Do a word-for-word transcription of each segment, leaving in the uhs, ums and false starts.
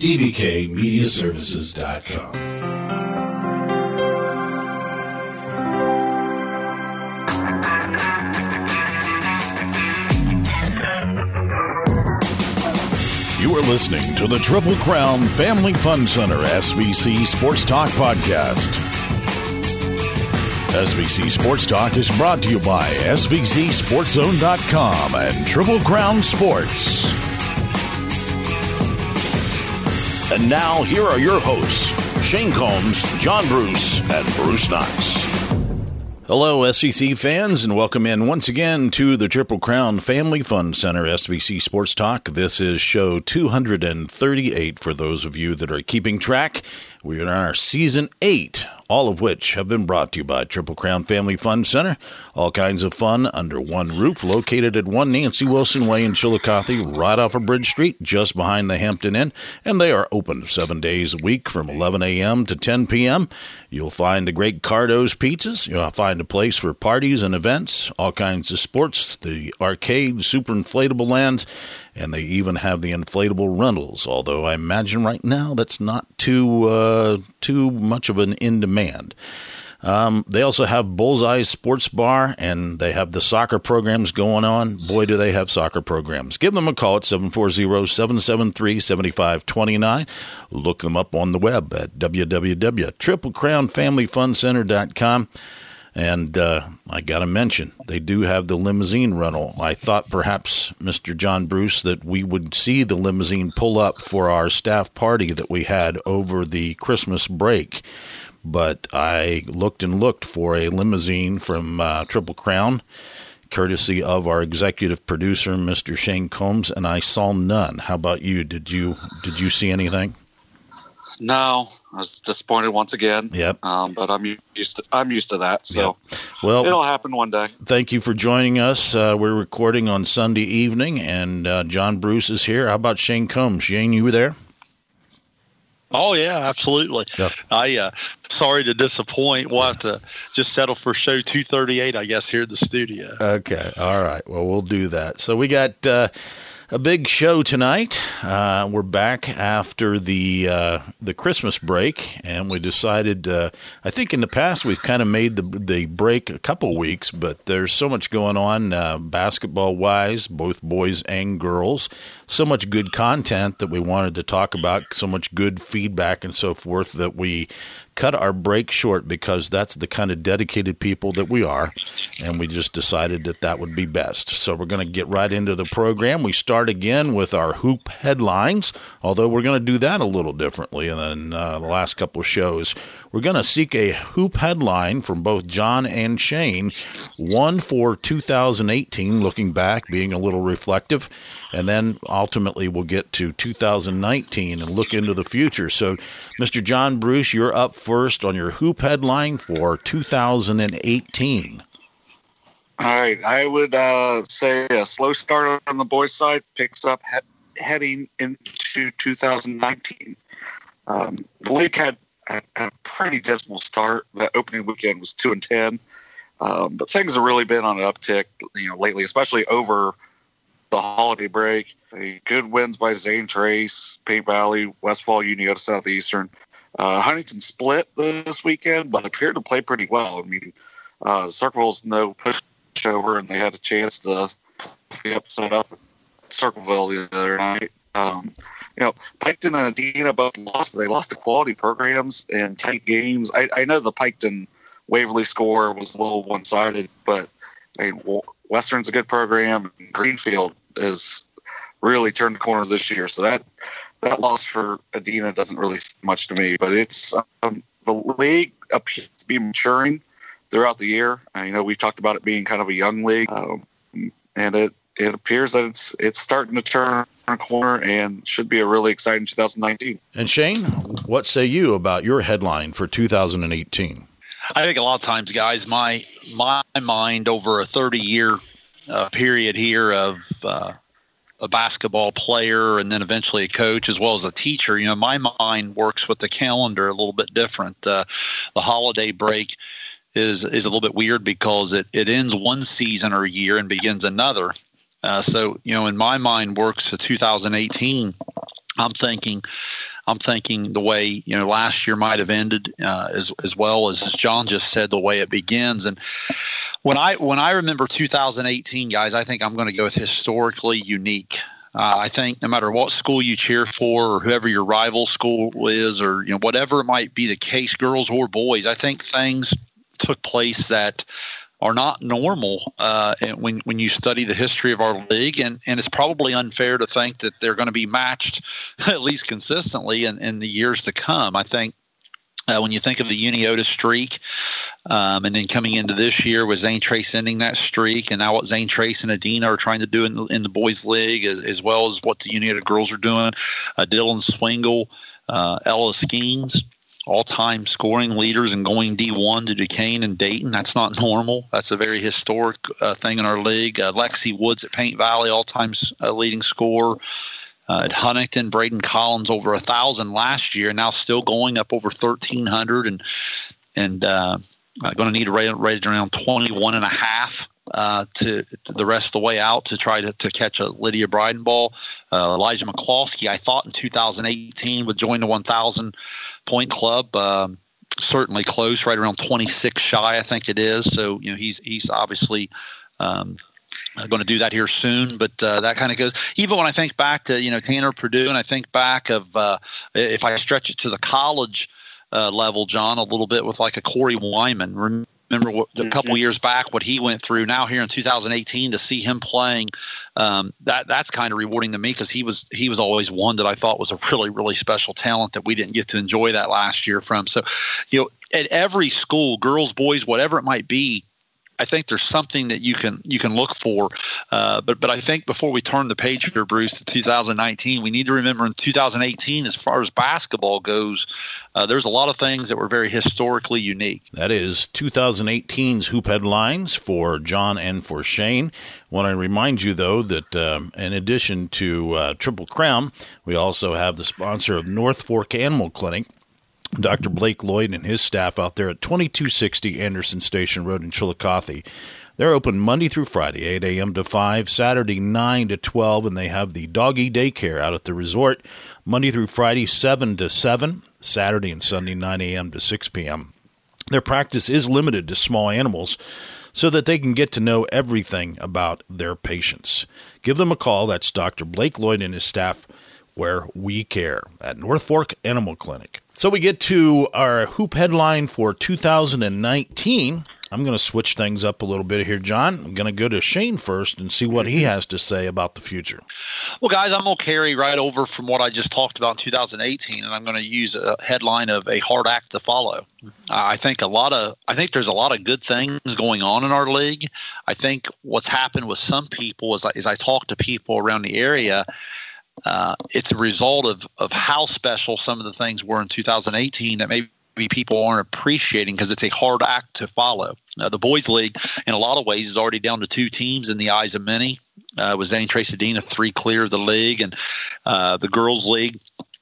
d b k media services dot com. You are listening to the Triple Crown Family Fun Center S V C Sports Talk Podcast. S V C Sports Talk is brought to you by S V C Sports Zone dot com and Triple Crown Sports. And now, here are your hosts, Shane Combs, John Bruce, and Bruce Knox. Hello, S V C fans, and welcome in once again to the Triple Crown Family Fun Center S V C Sports Talk. This is show two hundred thirty-eight for those of you that are keeping track. We are in our season eight, all of which have been brought to you by Triple Crown Family Fun Center. All kinds of fun under one roof, located at one Nancy Wilson Way in Chillicothe, right off of Bridge Street, just behind the Hampton Inn. And they are open seven days a week from eleven a.m. to ten p.m. You'll find the great Cardo's Pizzas. You'll find a place for parties and events, all kinds of sports, the arcade, super inflatable lands, and they even have the inflatable rentals, although I imagine right now that's not too uh, too much of an in demand. Um, they also have Bullseye Sports Bar, and they have the soccer programs going on. Boy, do they have soccer programs. Give them a call at seven four zero, seven seven three, seven five two nine. Look them up on the web at w w w dot triple crown family fun center dot com. And uh, I got to mention, they do have the limousine rental. I thought perhaps, Mister John Bruce, that we would see the limousine pull up for our staff party that we had over the Christmas break. But I looked and looked for a limousine from uh, Triple Crown, courtesy of our executive producer, Mister Shane Combs, and I saw none. How about you? Did you did you see anything? No, I was disappointed once again. Yep. Um, but I'm used to I'm used to that, so yep. Well, it'll happen one day. Thank you for joining us. Uh, we're recording on Sunday evening, and uh, John Bruce is here. How about Shane Combs? Shane, you were there? Oh yeah, absolutely. Yep. I uh, sorry to disappoint. We'll have to just settle for show two thirty-eight, I guess, here at the studio. Okay. All right. Well, we'll do that. So we got uh, a big show tonight. Uh, we're back after the uh, the Christmas break, and we decided. Uh, I think in the past we've kind of made the the break a couple weeks, but there's so much going on uh, basketball wise, both boys and girls. So much good content that we wanted to talk about. So much good feedback and so forth that we cut our break short because that's the kind of dedicated people that we are, and we just decided that that would be best. So we're going to get right into the program. We start again with our hoop headlines, although we're going to do that a little differently than uh, the last couple of shows. We're going to seek a hoop headline from both John and Shane, one for two thousand eighteen, looking back, being a little reflective, and then ultimately we'll get to two thousand nineteen and look into the future. So, Mister John Bruce, you're up first on your hoop headline for two thousand eighteen. All right. I would uh, say a slow start on the boys' side picks up he- heading into two thousand nineteen. Um, the league had, had a pretty dismal start. The opening weekend was two and ten, um, but things have really been on an uptick, you know, lately, especially over the holiday break. A good wins by Zane Trace, Paint Valley, Westfall, Uniota Southeastern. Uh, Huntington split this weekend, but appeared to play pretty well. I mean, uh, Circleville's no pushover, and they had a chance to the upset up at Circleville the other night. Um, you know, Piketon and Adena both lost, but they lost to quality programs and tight games. I, I know the Piketon Waverly score was a little one-sided, but I mean, Western's a good program, and Greenfield has really turned the corner this year. So that that loss for Adena doesn't really say much to me, but it's um, the league appears to be maturing throughout the year. I know we talked about it being kind of a young league, um, and it, it appears that it's it's starting to turn a corner and should be a really exciting two thousand nineteen. And Shane, what say you about your headline for two thousand eighteen? I think a lot of times, guys, my my mind over a thirty-year uh, period here of uh, a basketball player and then eventually a coach as well as a teacher, you know, my mind works with the calendar a little bit different. Uh, the holiday break is is a little bit weird because it, it ends one season or year and begins another. Uh, so, you know, in my mind works for two thousand eighteen, I'm thinking I'm thinking the way, you know, last year might have ended uh, as as well as, as John just said, the way it begins. And when I when I remember two thousand eighteen, guys, I think I'm going to go with historically unique. Uh, I think no matter what school you cheer for or whoever your rival school is, or, you know, whatever it might be the case, girls or boys, I think things took place that are not normal uh, when when you study the history of our league, and, and it's probably unfair to think that they're going to be matched at least consistently in, in the years to come. I think uh, when you think of the Uniota streak, um, and then coming into this year with Zane Trace ending that streak, and now what Zane Trace and Adina are trying to do in the, in the boys league, as, as well as what the Uniota girls are doing, uh, Dylan Swingle, uh, Ella Skeens, all-time scoring leaders and going D one to Duquesne and Dayton. That's not normal. That's a very historic uh, thing in our league. Uh, Lexi Woods at Paint Valley, all-time uh, leading scorer. Uh, at Huntington, Braden Collins over a thousand last year, now still going up over thirteen hundred, and and uh, going to need to rate, rate around twenty-one and a half uh, to, to the rest of the way out to try to, to catch a Lydia Breidenball. Uh, Elijah McCloskey, I thought in two thousand eighteen would join the one thousand point club. Um, certainly close, right around twenty-six shy, I think it is. So, you know, he's he's obviously um, going to do that here soon. But uh, that kind of goes. Even when I think back to, you know, Tanner Purdue, and I think back of uh, if I stretch it to the college uh, level, John, a little bit with like a Corey Wyman. Remember what, a couple years back what he went through. Now here in two thousand eighteen to see him playing, um, that that's kind of rewarding to me, because he was he was always one that I thought was a really really special talent that we didn't get to enjoy that last year from. So, you know, at every school, girls, boys, whatever it might be, I think there's something that you can you can look for. Uh, but but I think before we turn the page here, Bruce, to two thousand nineteen, we need to remember in two thousand eighteen, as far as basketball goes, uh, there's a lot of things that were very historically unique. That is two thousand eighteen's Hoop Headlines for John and for Shane. I want to remind you, though, that um, in addition to uh, Triple Crown, we also have the sponsor of North Fork Animal Clinic, Doctor Blake Lloyd and his staff out there at twenty-two sixty Anderson Station Road in Chillicothe. They're open Monday through Friday, eight a.m. to five, Saturday nine to twelve, and they have the doggy daycare out at the resort Monday through Friday, seven to seven, Saturday and Sunday, nine a.m. to six p.m. Their practice is limited to small animals so that they can get to know everything about their patients. Give them a call. That's Doctor Blake Lloyd and his staff, where we care, at North Fork Animal Clinic. So we get to our hoop headline for two thousand nineteen. I'm going to switch things up a little bit here, John. I'm going to go to Shane first and see what he has to say about the future. Well, guys, I'm going to carry right over from what I just talked about in two thousand eighteen, and I'm going to use a headline of a hard act to follow. Uh, I think a lot of I think there's a lot of good things going on in our league. I think what's happened with some people is, as I talk to people around the area, Uh, it's a result of, of how special some of the things were in two thousand eighteen that maybe people aren't appreciating, because it's a hard act to follow. Uh, the boys league, in a lot of ways, is already down to two teams in the eyes of many. Uh, with Zane Trace Adina three clear of the league, and uh, the girls league,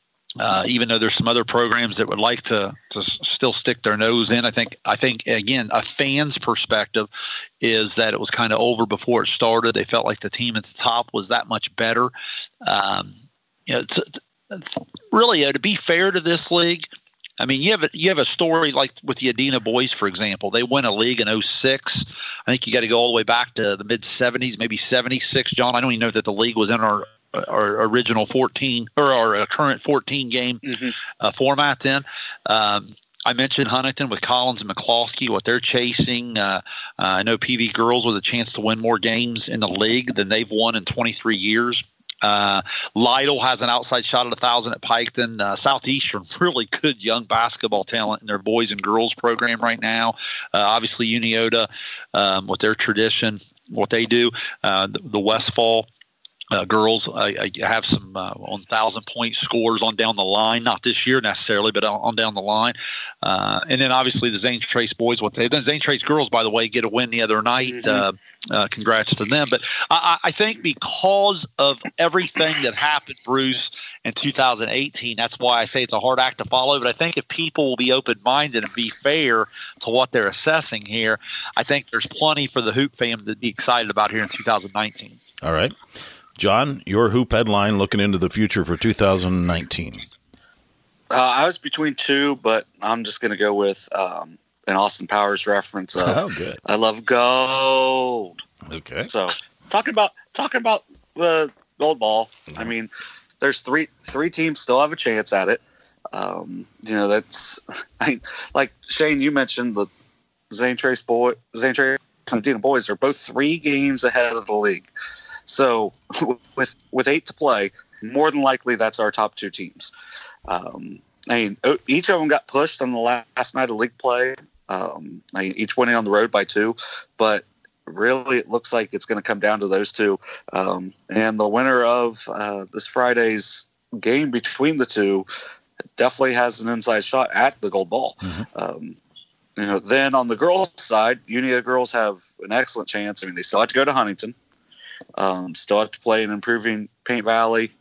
Uh, even though there's some other programs that would like to to still stick their nose in, I think I think again a fan's perspective is that it was kind of over before it started. They felt like the team at the top was that much better. Um, you know, to, to, really, uh, to be fair to this league, I mean, you have a, you have a story like with the Adina boys, for example. They win a league in oh six. I think you got to go all the way back to the mid seventies, maybe seventy-six. John, I don't even know that the league was in our our original fourteen or our current fourteen game mm-hmm. uh, format then. Um, I mentioned Huntington with Collins and McCloskey, what they're chasing. Uh, uh, I know P V girls with a chance to win more games in the league than they've won in twenty-three years. Uh, Lytle has an outside shot at a thousand at Piketon. Uh, Southeastern, really good young basketball talent in their boys and girls program right now. Uh, obviously, Uniota um, with their tradition, what they do. Uh, the, the Westfall Uh, girls I, I have some uh, on thousand point scores on down the line, not this year necessarily, but on, on down the line. Uh, and then obviously the Zane Trace boys, what they then Zane Trace girls, by the way, get a win the other night. Mm-hmm. Uh, uh, congrats to them. But I, I think because of everything that happened, Bruce, in two thousand eighteen, that's why I say it's a hard act to follow. But I think if people will be open minded and be fair to what they're assessing here, I think there's plenty for the Hoop fam to be excited about here in two thousand nineteen. All right. John, your hoop headline looking into the future for two thousand nineteen. Uh, I was between two, but I'm just going to go with um, an Austin Powers reference. Of, oh, good. I love gold. Okay. So talking about talking about the gold ball. I mean, there's three three teams still have a chance at it. Um, you know, that's I mean, like Shane, you mentioned the Zane Trace boy, Zane Trace and Medina boys are both three games ahead of the league. So with with eight to play, more than likely that's our top two teams. Um, I mean, each of them got pushed on the last night of league play. Um, I mean, each winning on the road by two, but really it looks like it's going to come down to those two. Um, and the winner of uh, this Friday's game between the two definitely has an inside shot at the gold ball. Mm-hmm. Um, you know, then on the girls' side, Unia girls have an excellent chance. I mean, they still have to go to Huntington, um, still have to play in improving Paint Valley,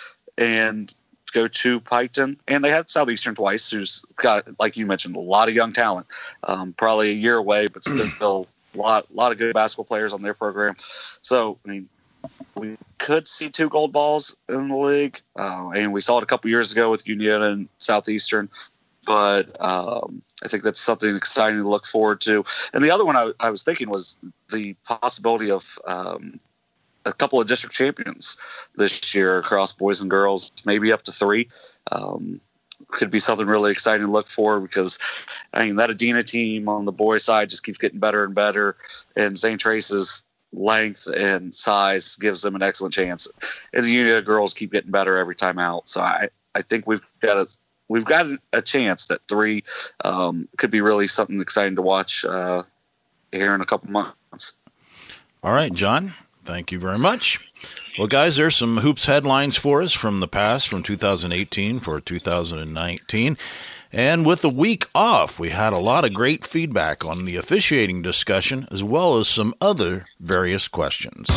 and go to Piketon, and they have Southeastern twice, who's got, like you mentioned, a lot of young talent. Um, probably a year away, but still a lot, lot of good basketball players on their program. So, I mean, we could see two gold balls in the league, uh, and we saw it a couple years ago with Union and Southeastern. But um, I think that's something exciting to look forward to. And the other one I, I was thinking was the possibility of um, a couple of district champions this year across boys and girls, maybe up to three. Um, could be something really exciting to look for, because I mean, that Adina team on the boys side just keeps getting better and better, and Saint Trace's length and size gives them an excellent chance. And the Unia girls keep getting better every time out. So I, I think we've got a, we've got a chance that three um, could be really something exciting to watch uh, here in a couple months. All right, John. Thank you very much. Well, guys, there's some hoops headlines for us from the past, from two thousand eighteen for two thousand nineteen. And with the week off, we had a lot of great feedback on the officiating discussion, as well as some other various questions.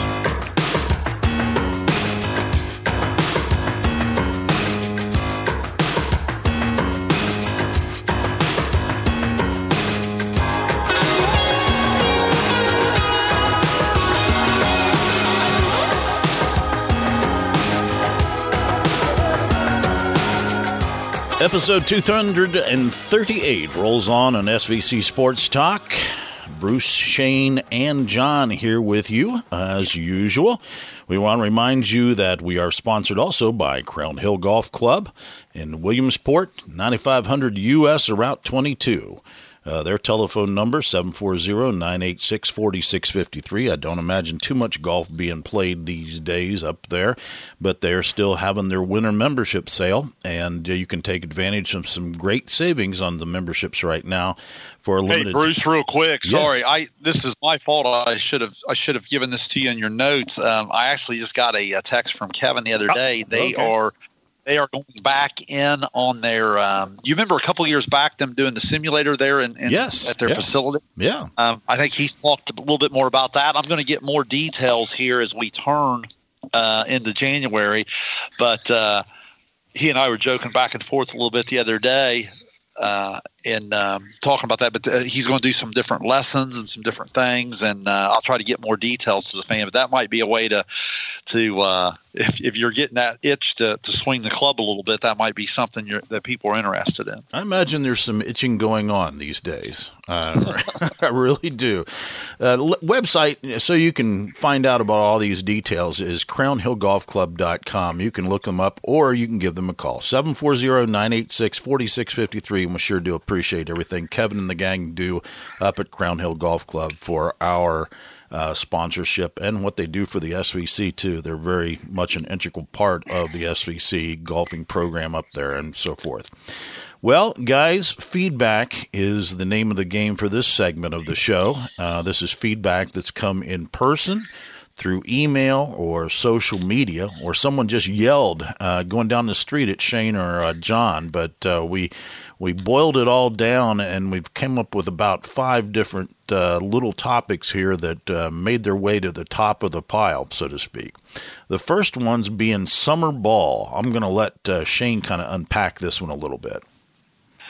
Episode two thirty-eight rolls on on S V C Sports Talk. Bruce, Shane, and John here with you, as usual. We want to remind you that we are sponsored also by Crown Hill Golf Club in Williamsport, ninety-five hundred U S Route twenty-two. Uh, their telephone number, seven four zero, nine eight six, four six five three. I don't imagine too much golf being played these days up there, but they're still having their winter membership sale, and uh, you can take advantage of some great savings on the memberships right now for a limited. Hey, Bruce, real quick. Yes. Sorry, I this is my fault. I should have I should have given this to you in your notes. Um, I actually just got a, a text from Kevin the other day. Oh, they okay. are. They are going back in on their um, – you remember a couple years back them doing the simulator there in, in, yes, at their yes. facility? Yeah. Um, I think he's talked a little bit more about that. I'm going to get more details here as we turn uh, into January. But uh, he and I were joking back and forth a little bit the other day uh, in um, talking about that. But uh, he's going to do some different lessons and some different things, and uh, I'll try to get more details to the fan. But that might be a way to – to uh, if, if you're getting that itch to, to swing the club a little bit, that might be something you're, that people are interested in. I imagine there's some itching going on these days. Uh, I really do. Uh, l- website, so you can find out about all these details, is crown hill golf club dot com. You can look them up, or you can give them a call, seven four zero, nine eight six, four six five three. And we sure do appreciate everything Kevin and the gang do up at Crown Hill Golf Club for our Uh, sponsorship and what they do for the S V C too. They're very much an integral part of the S V C golfing program up there and so forth. Well, guys, feedback is the name of the game for this segment of the show. Uh, this is feedback that's come in person, through email or social media, or someone just yelled uh, going down the street at Shane or uh, John. But uh, we we boiled it all down, and we've come up with about five different uh, little topics here that uh, made their way to the top of the pile, so to speak. The first one's being summer ball. I'm going to let uh, Shane kind of unpack this one a little bit.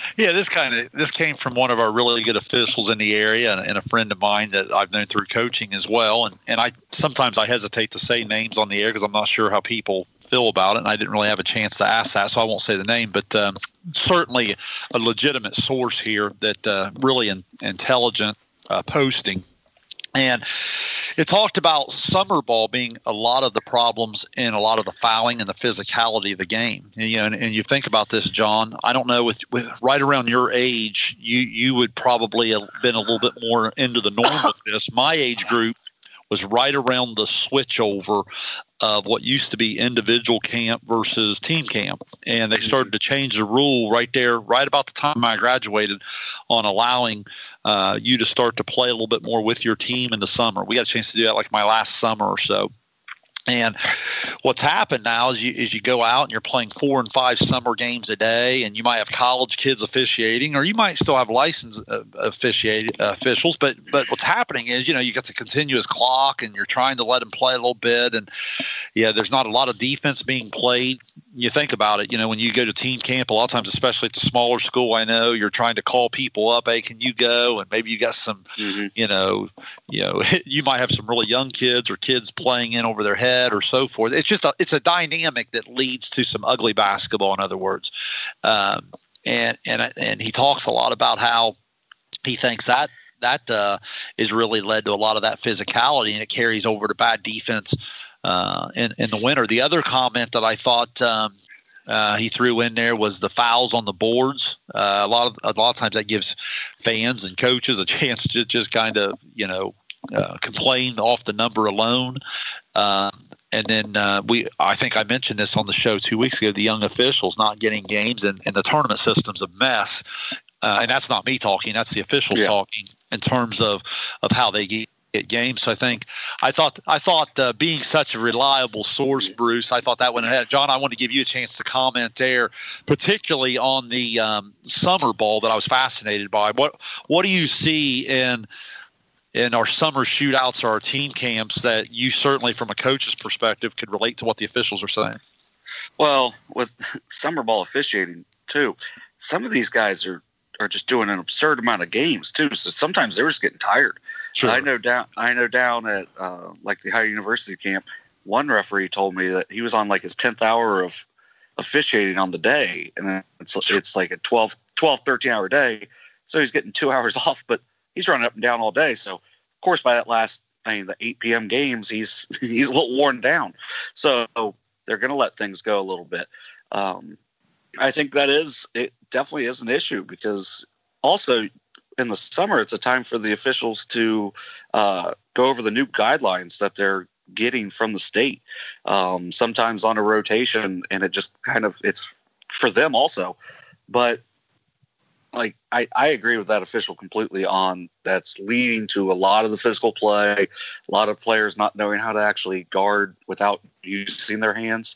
Yeah, this kind of this came from one of our really good officials in the area, and, and a friend of mine that I've known through coaching as well. And and I sometimes I hesitate to say names on the air because I'm not sure how people feel about it, and I didn't really have a chance to ask that, so I won't say the name. But um, certainly a legitimate source here that uh, really in, intelligent uh, posting. And it talked about summer ball being a lot of the problems in a lot of the fouling and the physicality of the game. And, you know, and, and you think about this, John, I don't know, with, with right around your age, you, you would probably have been a little bit more into the norm with this. My age group was right around the switch over of what used to be individual camp versus team camp. And they started to change the rule right there, right about the time I graduated, on allowing uh, you to start to play a little bit more with your team in the summer. We got a chance to do that like my last summer or so. And what's happened now is you, is you go out and you're playing four and five summer games a day, and you might have college kids officiating, or you might still have licensed uh, officiate, uh, officials. But but what's happening is, you know, you got the continuous clock, and you're trying to let them play a little bit. And, yeah, there's not a lot of defense being played. You think about it, you know, when you go to team camp, a lot of times, especially at the smaller school, I know you're trying to call people up, hey, can you go? And maybe you got some, mm-hmm. you know, you know, you might have some really young kids or kids playing in over their head or so forth. It's just a, it's a dynamic that leads to some ugly basketball, in other words. Um, and and and he talks a lot about how he thinks that that uh, is really led to a lot of that physicality, and it carries over to bad defense uh, in in the winter. The other comment that I thought um, uh, he threw in there was the fouls on the boards. Uh, a lot of a lot of times that gives fans and coaches a chance to just kind of, you know, uh, complain off the number alone. Um, And then uh, we, I think I mentioned this on the show two weeks ago, the young officials not getting games, and, and the tournament system's a mess. Uh, and that's not me talking. That's the officials yeah. talking in terms of, of how they get, get games. So I think I thought I thought uh, being such a reliable source, Bruce, I thought that went ahead. John, I want to give you a chance to comment there, particularly on the um, summer ball that I was fascinated by. What what do you see in – in our summer shootouts or our team camps that you certainly from a coach's perspective could relate to what the officials are saying? Well, with summer ball officiating too, some of these guys are, are just doing an absurd amount of games too. So sometimes they're just getting tired. Sure. I know down, I know down at uh, like the higher university camp, one referee told me that he was on like his tenth hour of officiating on the day. And it's, it's like a twelve, twelve, thirteen hour day. So he's getting two hours off, but he's running up and down all day. So, of course, by that last, I mean, the eight p.m. games, he's he's a little worn down. So they're going to let things go a little bit. Um, I think that is – it definitely is an issue because also in the summer it's a time for the officials to uh, go over the new guidelines that they're getting from the state, um, sometimes on a rotation, and it just kind of – it's for them also. But – Like I, I agree with that official completely on that's leading to a lot of the physical play, a lot of players not knowing how to actually guard without using their hands.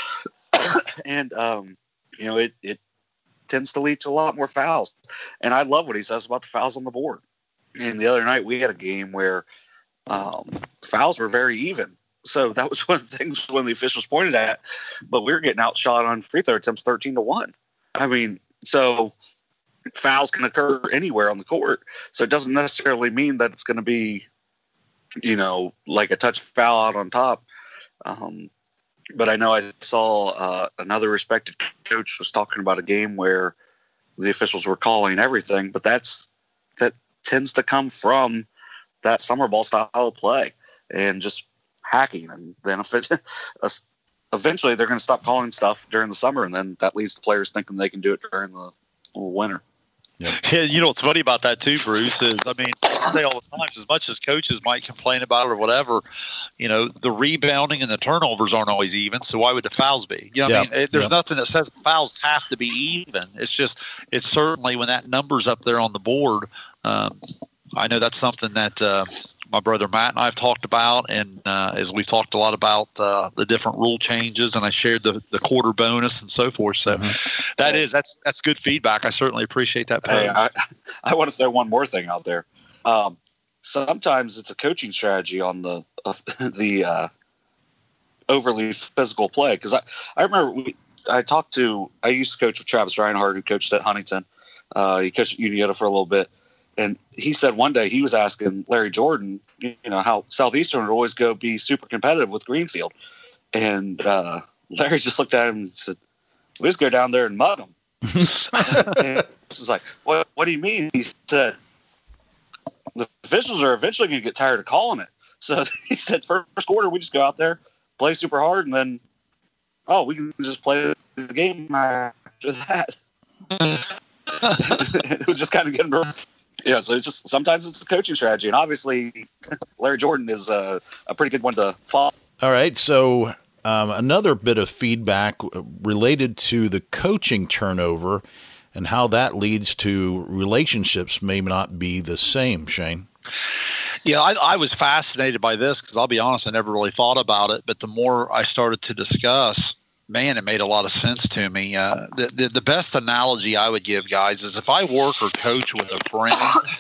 and, um, you know, it, it tends to lead to a lot more fouls. And I love what he says about the fouls on the board. And the other night we had a game where um, fouls were very even. So that was one of the things when the officials pointed at, but we were getting outshot on free throw attempts thirteen to one. I mean, so – fouls can occur anywhere on the court. So it doesn't necessarily mean that it's going to be, you know, like a touch foul out on top. Um, but I know I saw uh, another respected coach was talking about a game where the officials were calling everything, but that's, that tends to come from that summer ball style of play and just hacking. And then if it, eventually they're going to stop calling stuff during the summer. And then that leads to players thinking they can do it during the winter. Yep. Yeah, you know what's funny about that too, Bruce, is I mean, I say all the time, as much as coaches might complain about it or whatever, you know, the rebounding and the turnovers aren't always even. So why would the fouls be? You know, yep. I mean, it, there's yep. nothing that says the fouls have to be even. It's just, it's certainly when that number's up there on the board. Um, I know that's something that uh, my brother Matt and I have talked about, and uh, as we've talked a lot about uh, the different rule changes, and I shared the, the quarter bonus and so forth. So mm-hmm. that is that's that's good feedback. I certainly appreciate that. Hey, I, I want to throw one more thing out there. Um, sometimes it's a coaching strategy on the uh, the uh, overly physical play, because I I remember we, I talked to I used to coach with Travis Reinhardt, who coached at Huntington, Uh, he coached at Uniota for a little bit. And he said one day he was asking Larry Jordan, you know, how Southeastern would always go be super competitive with Greenfield. And uh, Larry just looked at him and said, we just go down there and mud them. And it was like, what, what do you mean? He said, the officials are eventually going to get tired of calling it. So he said, first quarter, we just go out there, play super hard, and then, oh, we can just play the game after that. It would just kind of get them. Yeah, so it's just sometimes it's a coaching strategy, and obviously Larry Jordan is a, a pretty good one to follow. All right, so um, another bit of feedback related to the coaching turnover and how that leads to relationships may not be the same, Shane. Yeah, I, I was fascinated by this because I'll be honest, I never really thought about it, but the more I started to discuss, man, it made a lot of sense to me. Uh, the, the the best analogy I would give, guys, is if I work or coach with a friend,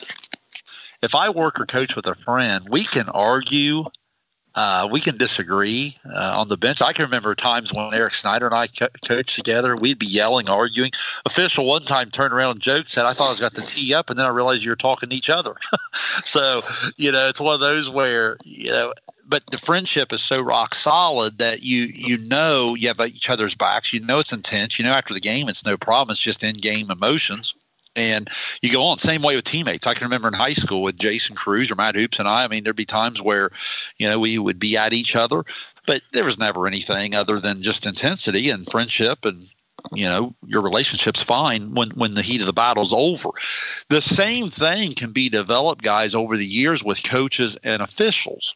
if I work or coach with a friend, we can argue, uh, we can disagree uh, on the bench. I can remember times when Eric Snyder and I co- coached together, we'd be yelling, arguing. Official one time turned around and joked, said, I thought I was got the tee up, and then I realized you were talking to each other. So, you know, it's one of those where, you know, but the friendship is so rock solid that you you know you have each other's backs. You know it's intense. You know after the game it's no problem. It's just in-game emotions. And you go on. Same way with teammates. I can remember in high school with Jason Cruz or Matt Hoops and I, I mean, there'd be times where, you know, we would be at each other, but there was never anything other than just intensity and friendship, and, you know, your relationship's fine when, when the heat of the battle's over. The same thing can be developed, guys, over the years with coaches and officials.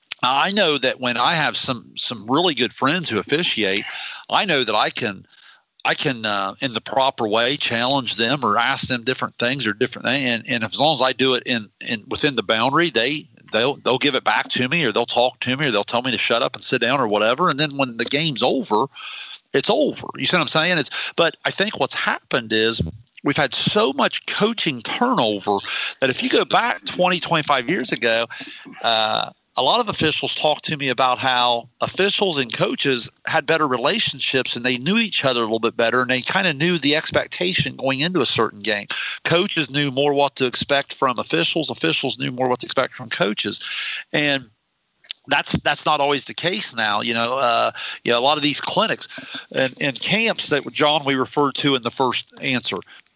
I know that when I have some some really good friends who officiate, I know that I can I can uh, in the proper way challenge them or ask them different things or different and and as long as I do it in, in within the boundary, they they'll they'll give it back to me, or they'll talk to me, or they'll tell me to shut up and sit down or whatever. And then when the game's over, it's over. You see what I'm saying? It's but I think what's happened is we've had so much coaching turnover that if you go back twenty, twenty-five years ago, uh, a lot of officials talked to me about how officials and coaches had better relationships and they knew each other a little bit better, and they kind of knew the expectation going into a certain game. Coaches knew more what to expect from officials. Officials knew more what to expect from coaches. And that's that's not always the case now. You know, uh, you know, a lot of these clinics and, and camps that John we referred to in the first answer,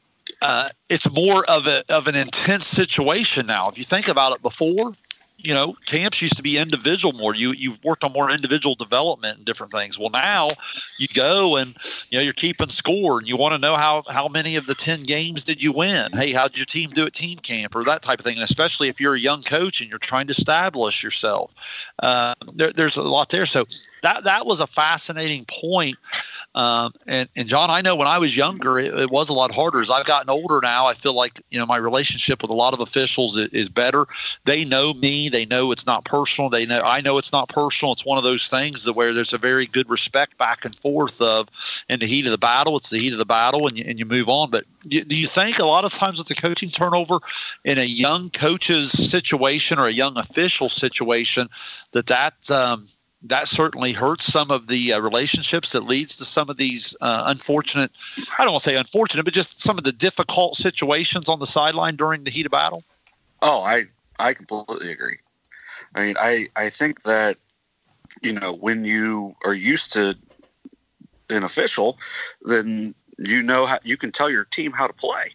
uh, it's more of a of an intense situation now. If you think about it before, you know, camps used to be individual more. You you worked on more individual development and different things. Well, now you go and, you know, you're keeping score and you want to know how, how many of the ten games did you win? Hey, how did your team do at team camp or that type of thing? And especially if you're a young coach and you're trying to establish yourself, uh, there, there's a lot there. So that that was a fascinating point. Um, and, and John, I know when I was younger, it, it was a lot harder. As I've gotten older now, I feel like, you know, my relationship with a lot of officials is, is better. They know me. They know it's not personal. They know I know it's not personal. It's one of those things that where there's a very good respect back and forth of in the heat of the battle. It's the heat of the battle, and you, and you move on. But do, do you think a lot of times with the coaching turnover in a young coach's situation or a young official situation that that um, – that certainly hurts some of the uh, relationships that leads to some of these uh, unfortunate, I don't want to say unfortunate, but just some of the difficult situations on the sideline during the heat of battle? Oh, I, I completely agree. I mean, I, I think that, you know, when you are used to an official, then you know how you can tell your team how to play.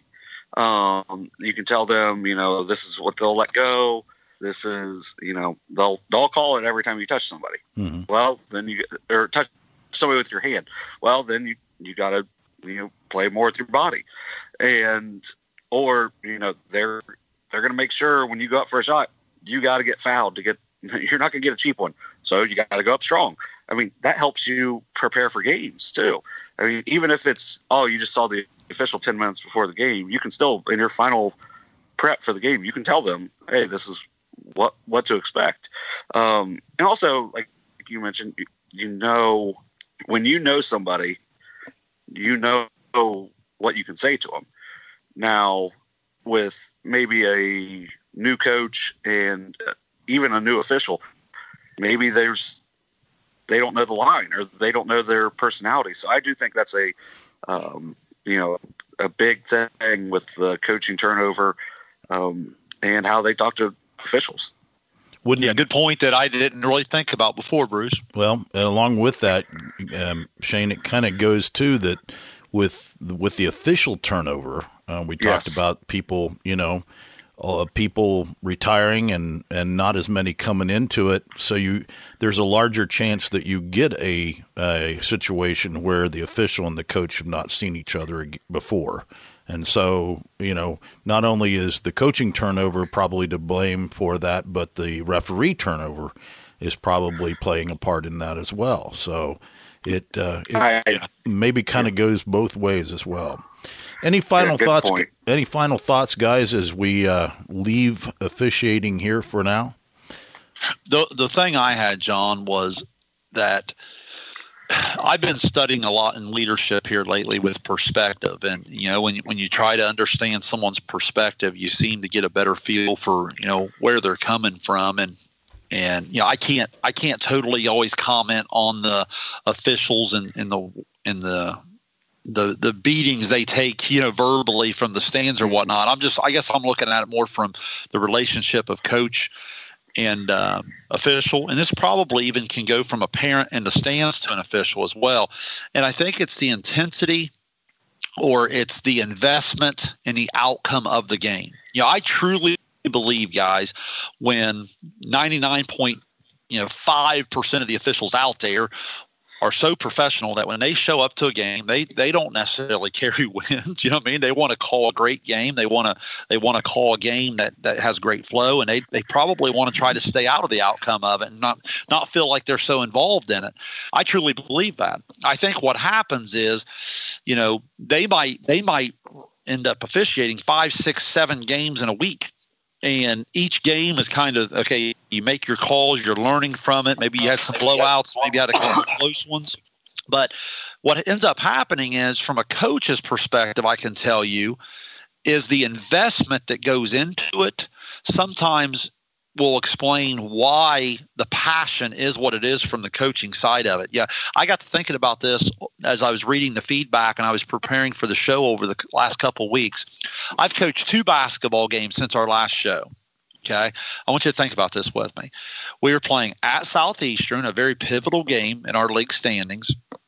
Um, you can tell them, you know, this is what they'll let go. This is, you know, they'll they'll call it every time you touch somebody. Mm-hmm. Well, then you or touch somebody with your hand. Well, then you you got to, you know, play more with your body, and or you know they're they're going to make sure when you go up for a shot, you got to get fouled to get. You're not going to get a cheap one, so you got to go up strong. I mean, that helps you prepare for games too. I mean, even if it's oh, you just saw the official ten minutes before the game, you can still in your final prep for the game, you can tell them, hey, this is what what to expect. Um, and also, like you mentioned, you, you know, when you know somebody, you know what you can say to them. Now, with maybe a new coach and even a new official, maybe there's they don't know the line or they don't know their personality. So I do think that's a, um, you know, a big thing with the coaching turnover um, and how they talk to officials. Wouldn't yeah, good point that I didn't really think about before, Bruce. Well, and along with that, um, Shane, it kind of goes to that with with the official turnover. Uh, we talked Yes. about people, you know, uh, people retiring and, and not as many coming into it. So you there's a larger chance that you get a a situation where the official and the coach have not seen each other before. And so, you know, not only is the coaching turnover probably to blame for that, but the referee turnover is probably playing a part in that as well. So it, uh, it I, maybe kind of goes both ways as well. Any final Yeah, good thoughts? point. Any final thoughts, guys, as we uh, leave officiating here for now? The the thing I had, John, was that I've been studying a lot in leadership here lately with perspective, and you know, when when you try to understand someone's perspective, you seem to get a better feel for you know where they're coming from, and and you know, I can't I can't totally always comment on the officials and in the in the the the beatings they take, you know, verbally from the stands or whatnot. I'm just I guess I'm looking at it more from the relationship of coach and uh, official, and this probably even can go from a parent in the stands to an official as well. And I think it's the intensity or it's the investment in the outcome of the game. You know, I truly believe, guys, when ninety-nine point five percent of the officials out there are so professional that when they show up to a game, they they don't necessarily care who wins. You know what I mean? They want to call a great game. They want to they want to call a game that, that has great flow, and they, they probably want to try to stay out of the outcome of it and not not feel like they're so involved in it. I truly believe that. I think what happens is, you know, they might they might end up officiating five, six, seven games in a week. And each game is kind of, okay, you make your calls, you're learning from it. Maybe you had some blowouts, maybe you had a couple of close ones. But what ends up happening is, from a coach's perspective, I can tell you, is the investment that goes into it sometimes will explain why the passion is what it is from the coaching side of it. Yeah, I got to thinking about this as I was reading the feedback and I was preparing for the show over the last couple of weeks. I've coached two basketball games since our last show. Okay, I want you to think about this with me. We were playing at Southeastern, a very pivotal game in our league standings.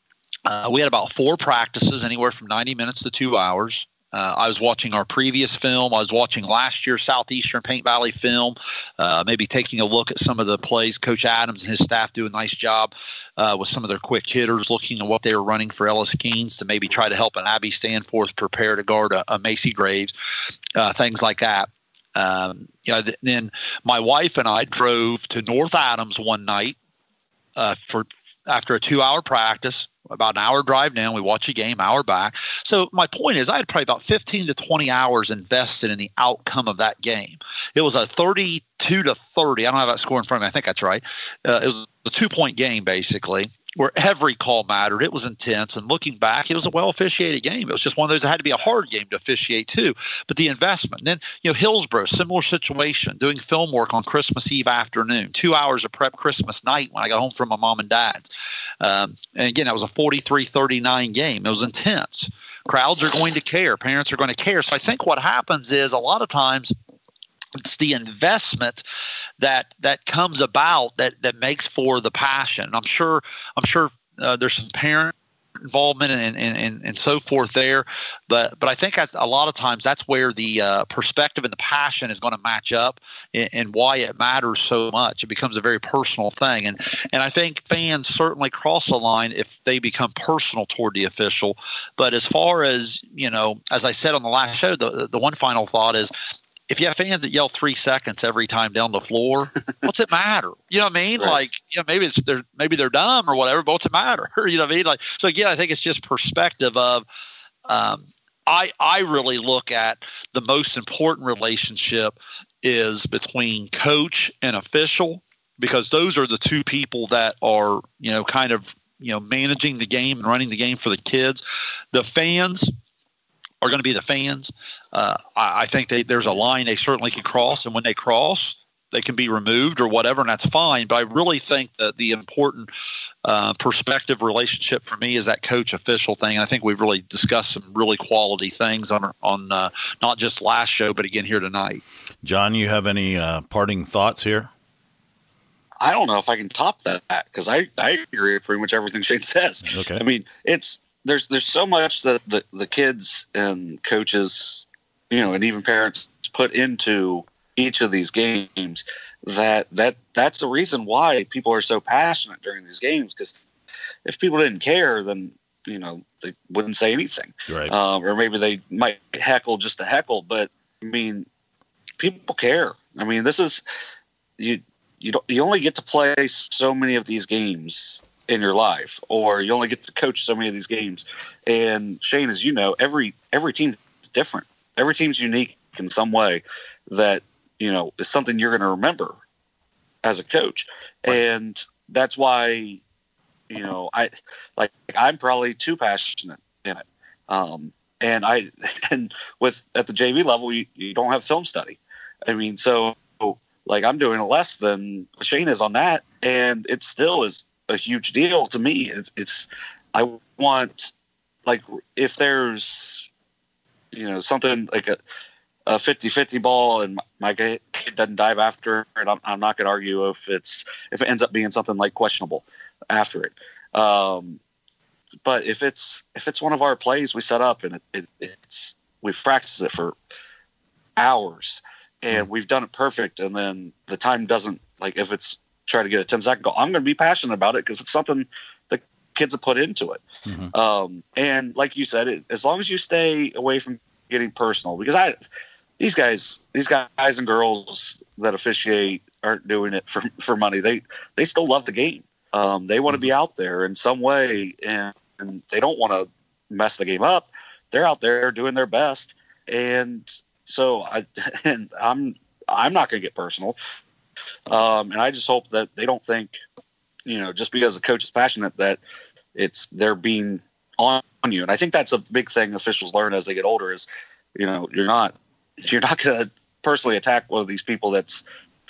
Uh, we had about four practices, anywhere from ninety minutes to two hours. Uh, I was watching our previous film. I was watching last year's Southeastern Paint Valley film, uh, maybe taking a look at some of the plays. Coach Adams and his staff do a nice job uh, with some of their quick hitters, looking at what they were running for Ellis Keens to maybe try to help an Abby Stanforth prepare to guard a, a Macy Graves, uh, things like that. Um, you know, th- then my wife and I drove to North Adams one night uh, for after a two-hour practice. About an hour drive down, we watch a game, hour back. So my point is, I had probably about fifteen to twenty hours invested in the outcome of that game. It was a thirty-two to thirty. I don't have that score in front of me. I think that's right. Uh, it was a two-point game, basically, where every call mattered. It was intense. And looking back, it was a well-officiated game. It was just one of those that had to be a hard game to officiate, too. But the investment. And then, you know, Hillsborough, similar situation, doing film work on Christmas Eve afternoon, two hours of prep Christmas night when I got home from my mom and dad's. Um, and again, that was a forty-three thirty-nine game. It was intense. Crowds are going to care. Parents are going to care. So I think what happens is, a lot of times, it's the investment that that comes about that that makes for the passion. I'm sure I'm sure uh, there's some parent involvement and, and, and, and so forth there, but but I think a lot of times that's where the uh, perspective and the passion is going to match up, and, and why it matters so much. It becomes a very personal thing, and and I think fans certainly cross the line if they become personal toward the official. But as far as, you know, as I said on the last show, the the one final thought is, if you have fans that yell three seconds every time down the floor, what's it matter? You know what I mean? Right. Like, you know, maybe it's they're maybe they're dumb or whatever, but what's it matter? You know what I mean? Like, so again, I think it's just perspective of. Um, I I really look at the most important relationship is between coach and official, because those are the two people that are, you know, kind of, you know, managing the game and running the game for the kids. The fans are going to be the fans. Uh, I, I think they, there's a line they certainly can cross, and when they cross, they can be removed or whatever, and that's fine. But I really think that the important uh, perspective relationship for me is that coach official thing. I think we've really discussed some really quality things on on uh, not just last show, but again here tonight. John, you have any uh, parting thoughts here? I don't know if I can top that because I, I agree with pretty much everything Shane says. Okay. I mean, it's there's there's so much that the, the kids and coaches, you know, and even parents put into each of these games that that that's the reason why people are so passionate during these games. Because if people didn't care, then you know they wouldn't say anything, right? Um, or maybe they might heckle just to heckle. But I mean, people care. I mean, this is you. You don't. You only get to play so many of these games in your life, or you only get to coach so many of these games. And Shane, as you know, every every team is different. Every team's unique in some way that you know is something you're going to remember as a coach, and that's why you know I like I'm probably too passionate in it. Um, and I and with at the J V level, you, you don't have film study. I mean, so. Like I'm doing less than Shane is on that, and it still is a huge deal to me. It's, it's I want like if there's you know something like a, a fifty-fifty ball and my kid doesn't dive after it, I'm, I'm not going to argue if it's if it ends up being something like questionable after it. Um, but if it's if it's one of our plays we set up and it, it, it's we've practiced it for hours. And we've done it perfect, and then the time doesn't like if it's try to get a ten second goal. I'm going to be passionate about it because it's something the kids have put into it. Mm-hmm. Um, and like you said, it, as long as you stay away from getting personal, because I these guys, these guys and girls that officiate aren't doing it for for money. They they still love the game. Um, they want to mm-hmm. be out there in some way, and, and they don't want to mess the game up. They're out there doing their best, and So I and I'm I'm not going to get personal, um, and I just hope that they don't think, you know, just because the coach is passionate that it's they're being on you. And I think that's a big thing officials learn as they get older is, you know, you're not you're not going to personally attack one of these people that's.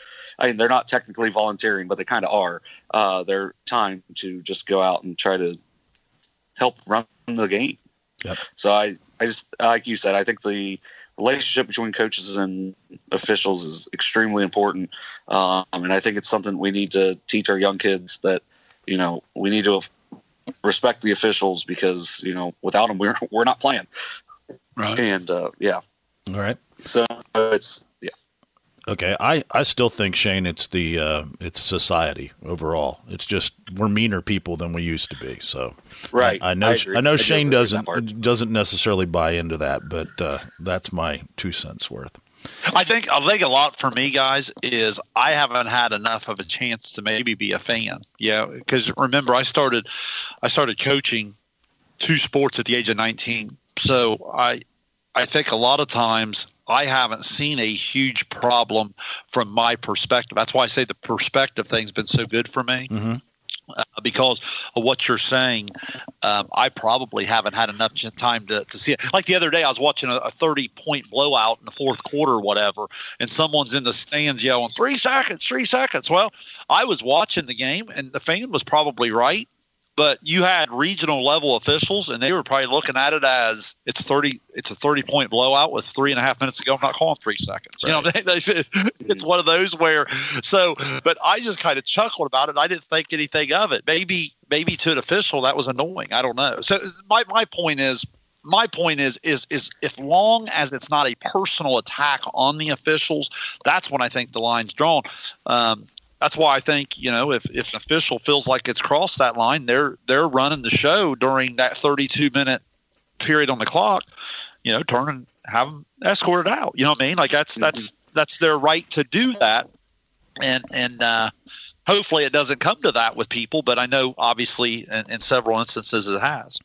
I mean, they're not technically volunteering, but they kind of are. Uh, their time to just go out and try to help run the game. Yep. So I I just like you said, I think the relationship between coaches and officials is extremely important. Um, and I think it's something we need to teach our young kids that, you know, we need to respect the officials because, you know, without them, we're, we're not playing. Right. And uh, yeah. All right. So it's, yeah. Okay. I, I still think, Shane, it's the, uh, it's society overall. It's just, we're meaner people than we used to be. So right. I, I know, I, I know I Shane doesn't, doesn't necessarily buy into that, but uh, that's my two cents worth. I think, I think a lot for me, guys, is I haven't had enough of a chance to maybe be a fan. Yeah. Cause remember I started, I started coaching two sports at the age of nineteen. So I, I think a lot of times I haven't seen a huge problem from my perspective. That's why I say the perspective thing's been so good for me. Mm-hmm. Uh, because of what you're saying, um, I probably haven't had enough time to, to see it. Like the other day, I was watching a thirty-point blowout in the fourth quarter or whatever, and someone's in the stands yelling, three seconds, three seconds. Well, I was watching the game, and the fan was probably right. But you had regional level officials, and they were probably looking at it as it's thirty. It's a thirty point blowout with three and a half minutes to go. I'm not calling three seconds. Right. You know, they, they, it's one of those where. So, but I just kind of chuckled about it. I didn't think anything of it. Maybe, maybe to an official that was annoying. I don't know. So my my point is. My point is, is, is as long as it's not a personal attack on the officials, that's when I think the line's drawn. Um, That's why I think, you know, if, if an official feels like it's crossed that line, they're they're running the show during that thirty-two minute period on the clock, you know, turn and have them escorted out. You know what I mean? Like that's mm-hmm. that's that's their right to do that. And and uh, hopefully it doesn't come to that with people. But I know obviously in, in several instances it has.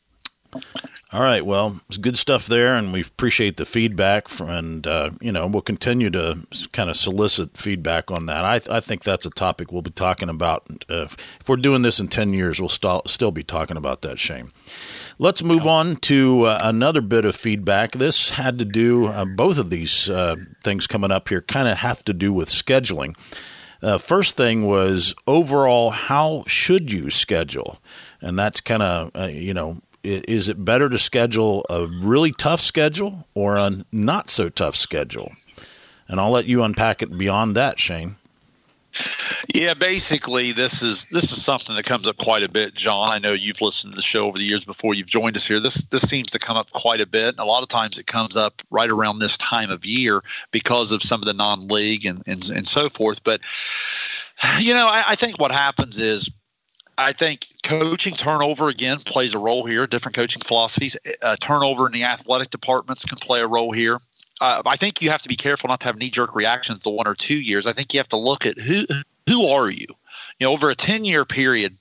All right. Well, it's good stuff there, and we appreciate the feedback. From, and, uh, you know, we'll continue to kind of solicit feedback on that. I, th- I think that's a topic we'll be talking about. Uh, if, if we're doing this in ten years, we'll st- still be talking about that, Shane. Let's move yeah. on to uh, another bit of feedback. This had to do, uh, both of these uh, things coming up here kind of have to do with scheduling. Uh, first thing was overall, how should you schedule? And that's kind of, uh, you know, is it better to schedule a really tough schedule or a not so tough schedule? And I'll let you unpack it beyond that, Shane. Yeah, basically, this is this is something that comes up quite a bit, John. I know you've listened to the show over the years before you've joined us here. This this seems to come up quite a bit. A lot of times it comes up right around this time of year because of some of the non-league and, and, and so forth. But, you know, I, I think what happens is I think coaching turnover, again, plays a role here. Different coaching philosophies. Uh, turnover in the athletic departments can play a role here. Uh, I think you have to be careful not to have knee-jerk reactions to one or two years. I think you have to look at who who are you? You know, over a ten-year period,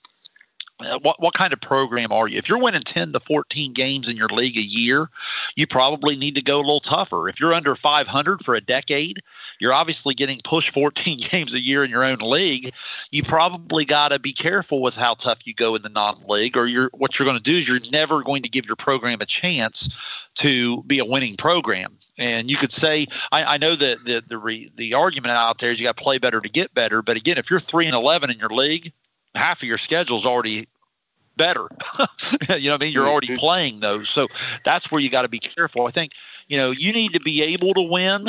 uh, what what kind of program are you? If you're winning ten to fourteen games in your league a year, you probably need to go a little tougher. If you're under five hundred for a decade, you're obviously getting pushed fourteen games a year in your own league. You probably got to be careful with how tough you go in the non-league, or you're what you're going to do is you're never going to give your program a chance to be a winning program. And you could say, I, I know that the the, re, the argument out there is you got to play better to get better. But again, if you're three and eleven in your league, half of your schedule is already better. You know what I mean? You're already playing those. So that's where you got to be careful. I think, you know, you need to be able to win.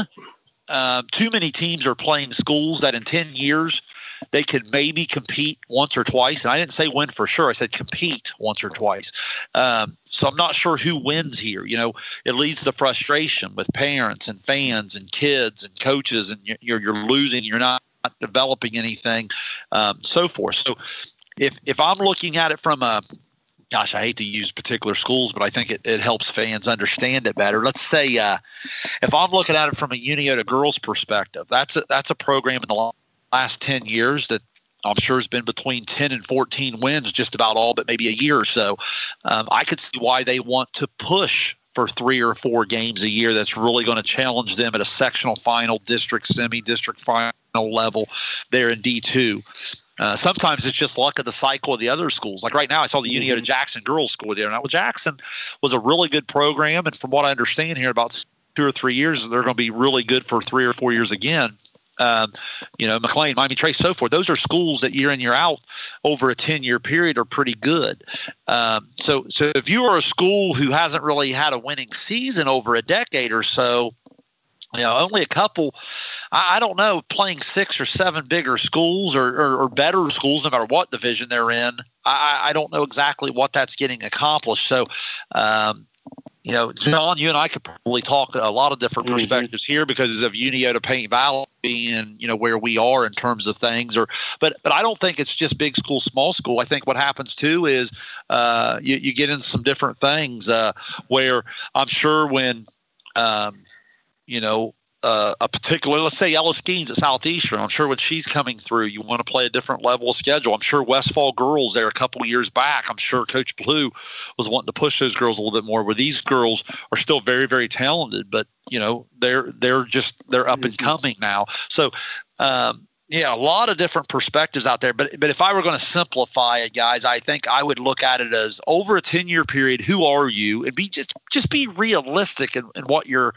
Uh, too many teams are playing schools that in ten years they could maybe compete once or twice. And I didn't say win for sure. I said compete once or twice. Um, so I'm not sure who wins here. You know, it leads to frustration with parents and fans and kids and coaches, and you're, you're losing. You're not developing anything, um, so forth. So if, if I'm looking at it from a – gosh, I hate to use particular schools, but I think it, it helps fans understand it better. Let's say uh, if I'm looking at it from a Uniota girls perspective, that's a, that's a program in the last ten years that I'm sure has been between ten and fourteen wins, just about all but maybe a year or so. Um, I could see why they want to push for three or four games a year that's really going to challenge them at a sectional final, district, semi-district final level there in D two. Uh, sometimes it's just luck of the cycle of the other schools. Like right now, I saw the Uniota Jackson girls score there. Now, well, Jackson was a really good program, and from what I understand here, about two or three years, they're going to be really good for three or four years again. Um, you know, McLean, Miami Trace, so forth. Those are schools that year in, year out over a ten-year period are pretty good. Um, so, so if you are a school who hasn't really had a winning season over a decade or so, you know, only a couple, I, I don't know, playing six or seven bigger schools or, or, or better schools, no matter what division they're in, I, I don't know exactly what that's getting accomplished. So, um, you know, John, you and I could probably talk a lot of different perspectives mm-hmm. here because of Uniota Paint Valley being, you know, where we are in terms of things. Or, but, but I don't think it's just big school, small school. I think what happens too is uh, you, you get into some different things uh, where I'm sure when, um, you know, Uh, a particular, let's say Ellis Gaines at Southeastern, I'm sure when she's coming through, you want to play a different level of schedule. I'm sure Westfall girls there a couple of years back, I'm sure Coach Blue was wanting to push those girls a little bit more, where these girls are still very, very talented, but you know, they're, they're just, they're up and coming now. So, um, yeah, a lot of different perspectives out there, but, but if I were going to simplify it, guys, I think I would look at it as over a ten year period, who are you? And be just, just be realistic in, in what you're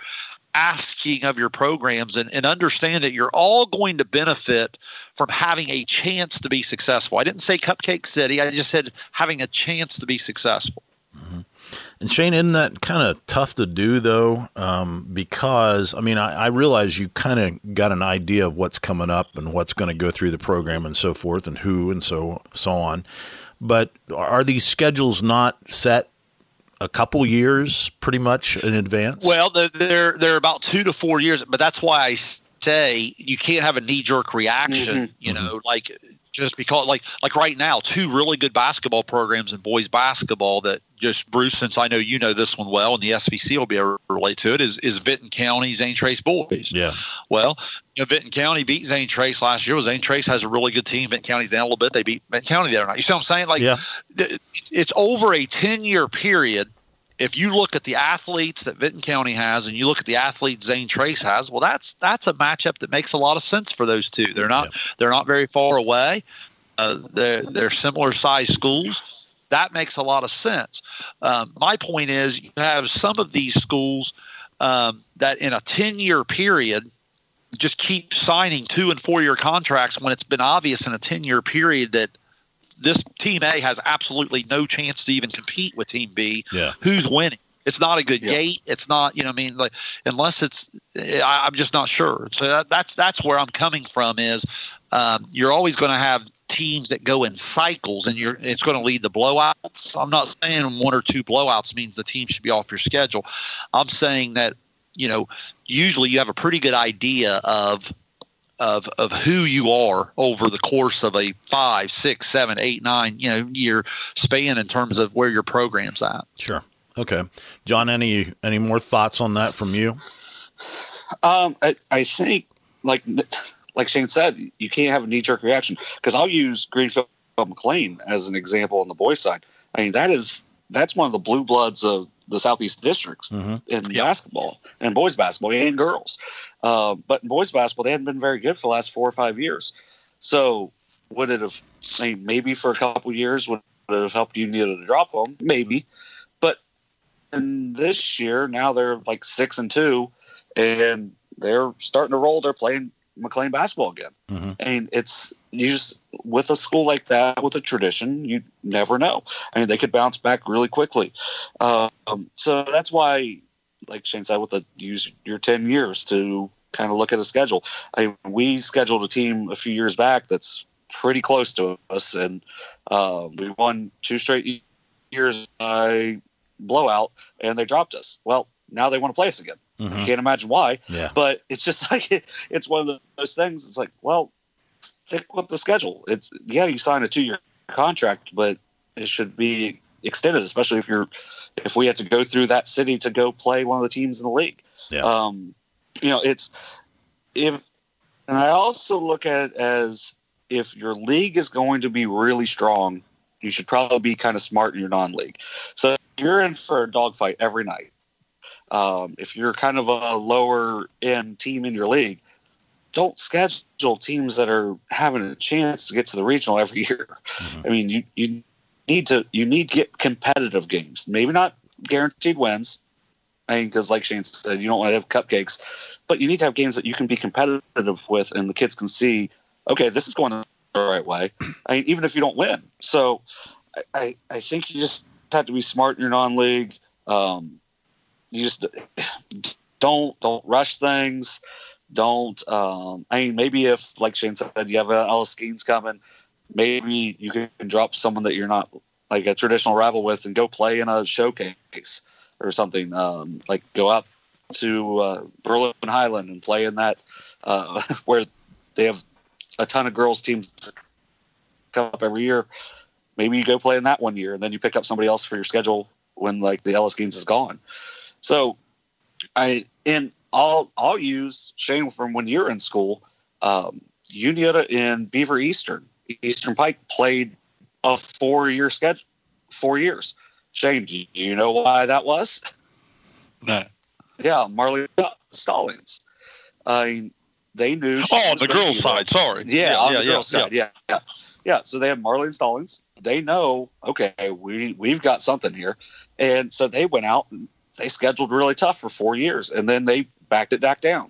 asking of your programs, and, and understand that you're all going to benefit from having a chance to be successful. I didn't say Cupcake City. I just said having a chance to be successful. Mm-hmm. And Shane, isn't that kind of tough to do though? Um, because I mean, I, I realize you kind of got an idea of what's coming up and what's going to go through the program and so forth and who and so, so on. But are these schedules not set a couple years pretty much in advance? Well, they're they're about two to four years, but that's why I say you can't have a knee-jerk reaction, mm-hmm. you know, mm-hmm. like just because like like right now, two really good basketball programs in boys basketball that just, Bruce, since I know you know this one well, and the S V C will be able to relate to it, is, is Vinton County Zane Trace boys. Yeah. Well, you know, Vinton County beat Zane Trace last year. Well, Zane Trace has a really good team. Vinton County's down a little bit. They beat Vinton County the other night. You see what I'm saying? Like, yeah. It's over a ten-year period. If you look at the athletes that Vinton County has and you look at the athletes Zane Trace has, well, that's that's a matchup that makes a lot of sense for those two. They're not yeah. they're not very far away. Uh, they're they're similar sized schools. That makes a lot of sense. Um, my point is, you have some of these schools um, that in a ten-year period, just keep signing two and four year contracts when it's been obvious in a ten year period that this team A has absolutely no chance to even compete with team B. Yeah. Who's winning? It's not a good Yeah. gate. It's not, you know, I mean, like, unless it's, I, I'm just not sure. So that, that's that's where I'm coming from. Is um, you're always going to have teams that go in cycles, and you're it's going to lead to blowouts. I'm not saying one or two blowouts means the team should be off your schedule. I'm saying that, you know, usually you have a pretty good idea of of of who you are over the course of a five, six, seven, eight, nine, you know, year span in terms of where your program's at. Sure. Okay. John, any any more thoughts on that from you? Um, I, I think, like like Shane said, you can't have a knee-jerk reaction, because I'll use Greenfield McLean as an example on the boys' side. I mean, that is that's one of the blue bloods of the Southeast districts Mm-hmm. in Yep. basketball, and boys basketball and girls. Uh, but in boys basketball, they hadn't been very good for the last four or five years. So would it have, I mean, maybe for a couple of years, would it have helped Union to drop them? Maybe. But in this year, now they're like six and two, and they're starting to roll. They're playing McLean basketball again. Mm-hmm. And it's, you just, with a school like that, with a tradition, you never know. I mean, they could bounce back really quickly. Um, so that's why, like Shane said, with the use your ten years to kind of look at a schedule. I, we scheduled a team a few years back that's pretty close to us, and uh, we won two straight years by blowout, and they dropped us. Well, now they want to play us again. Mm-hmm. I can't imagine why, Yeah. but it's just like it, it's one of those things. It's like, well, stick with the schedule. It's yeah, you sign a two-year contract, but it should be extended, especially if you're if we have to go through that city to go play one of the teams in the league. Yeah. Um, you know, it's if, and I also look at it as if your league is going to be really strong, you should probably be kind of smart in your non-league. So if you're in for a dogfight every night, um, if you're kind of a lower end team in your league, don't schedule teams that are having a chance to get to the regional every year. Mm-hmm. I mean, you, you need to you need to get competitive games. Maybe not guaranteed wins. I mean, because like Shane said, you don't want to have cupcakes, but you need to have games that you can be competitive with, and the kids can see, okay, this is going the right way. I mean, even if you don't win. So I, I, I think you just have to be smart in your non-league. Um, you just don't don't rush things. Don't. Um, I mean, maybe if, like Shane said, you have an Ellis Skeens coming, maybe you can drop someone that you're not like a traditional rival with and go play in a showcase or something. Um, like go up to uh, Berlin Highland and play in that uh, where they have a ton of girls teams come up every year. Maybe you go play in that one year, and then you pick up somebody else for your schedule when like the Ellis Skeens is gone. So I in. I'll I'll use Shane from when you're in school. Um, Uniota and Beaver Eastern, Eastern Pike played a four-year schedule, four years. Shane, do you know why that was? No. Yeah, Marley Stallings. I mean, they knew. Oh, on the girls' side. Sorry. Yeah, yeah on yeah, the girls' yeah, side. Yeah, yeah, yeah. So they have Marlene Stallings. They know, okay, we we've got something here, and so they went out and they scheduled really tough for four years, and then they backed it back down.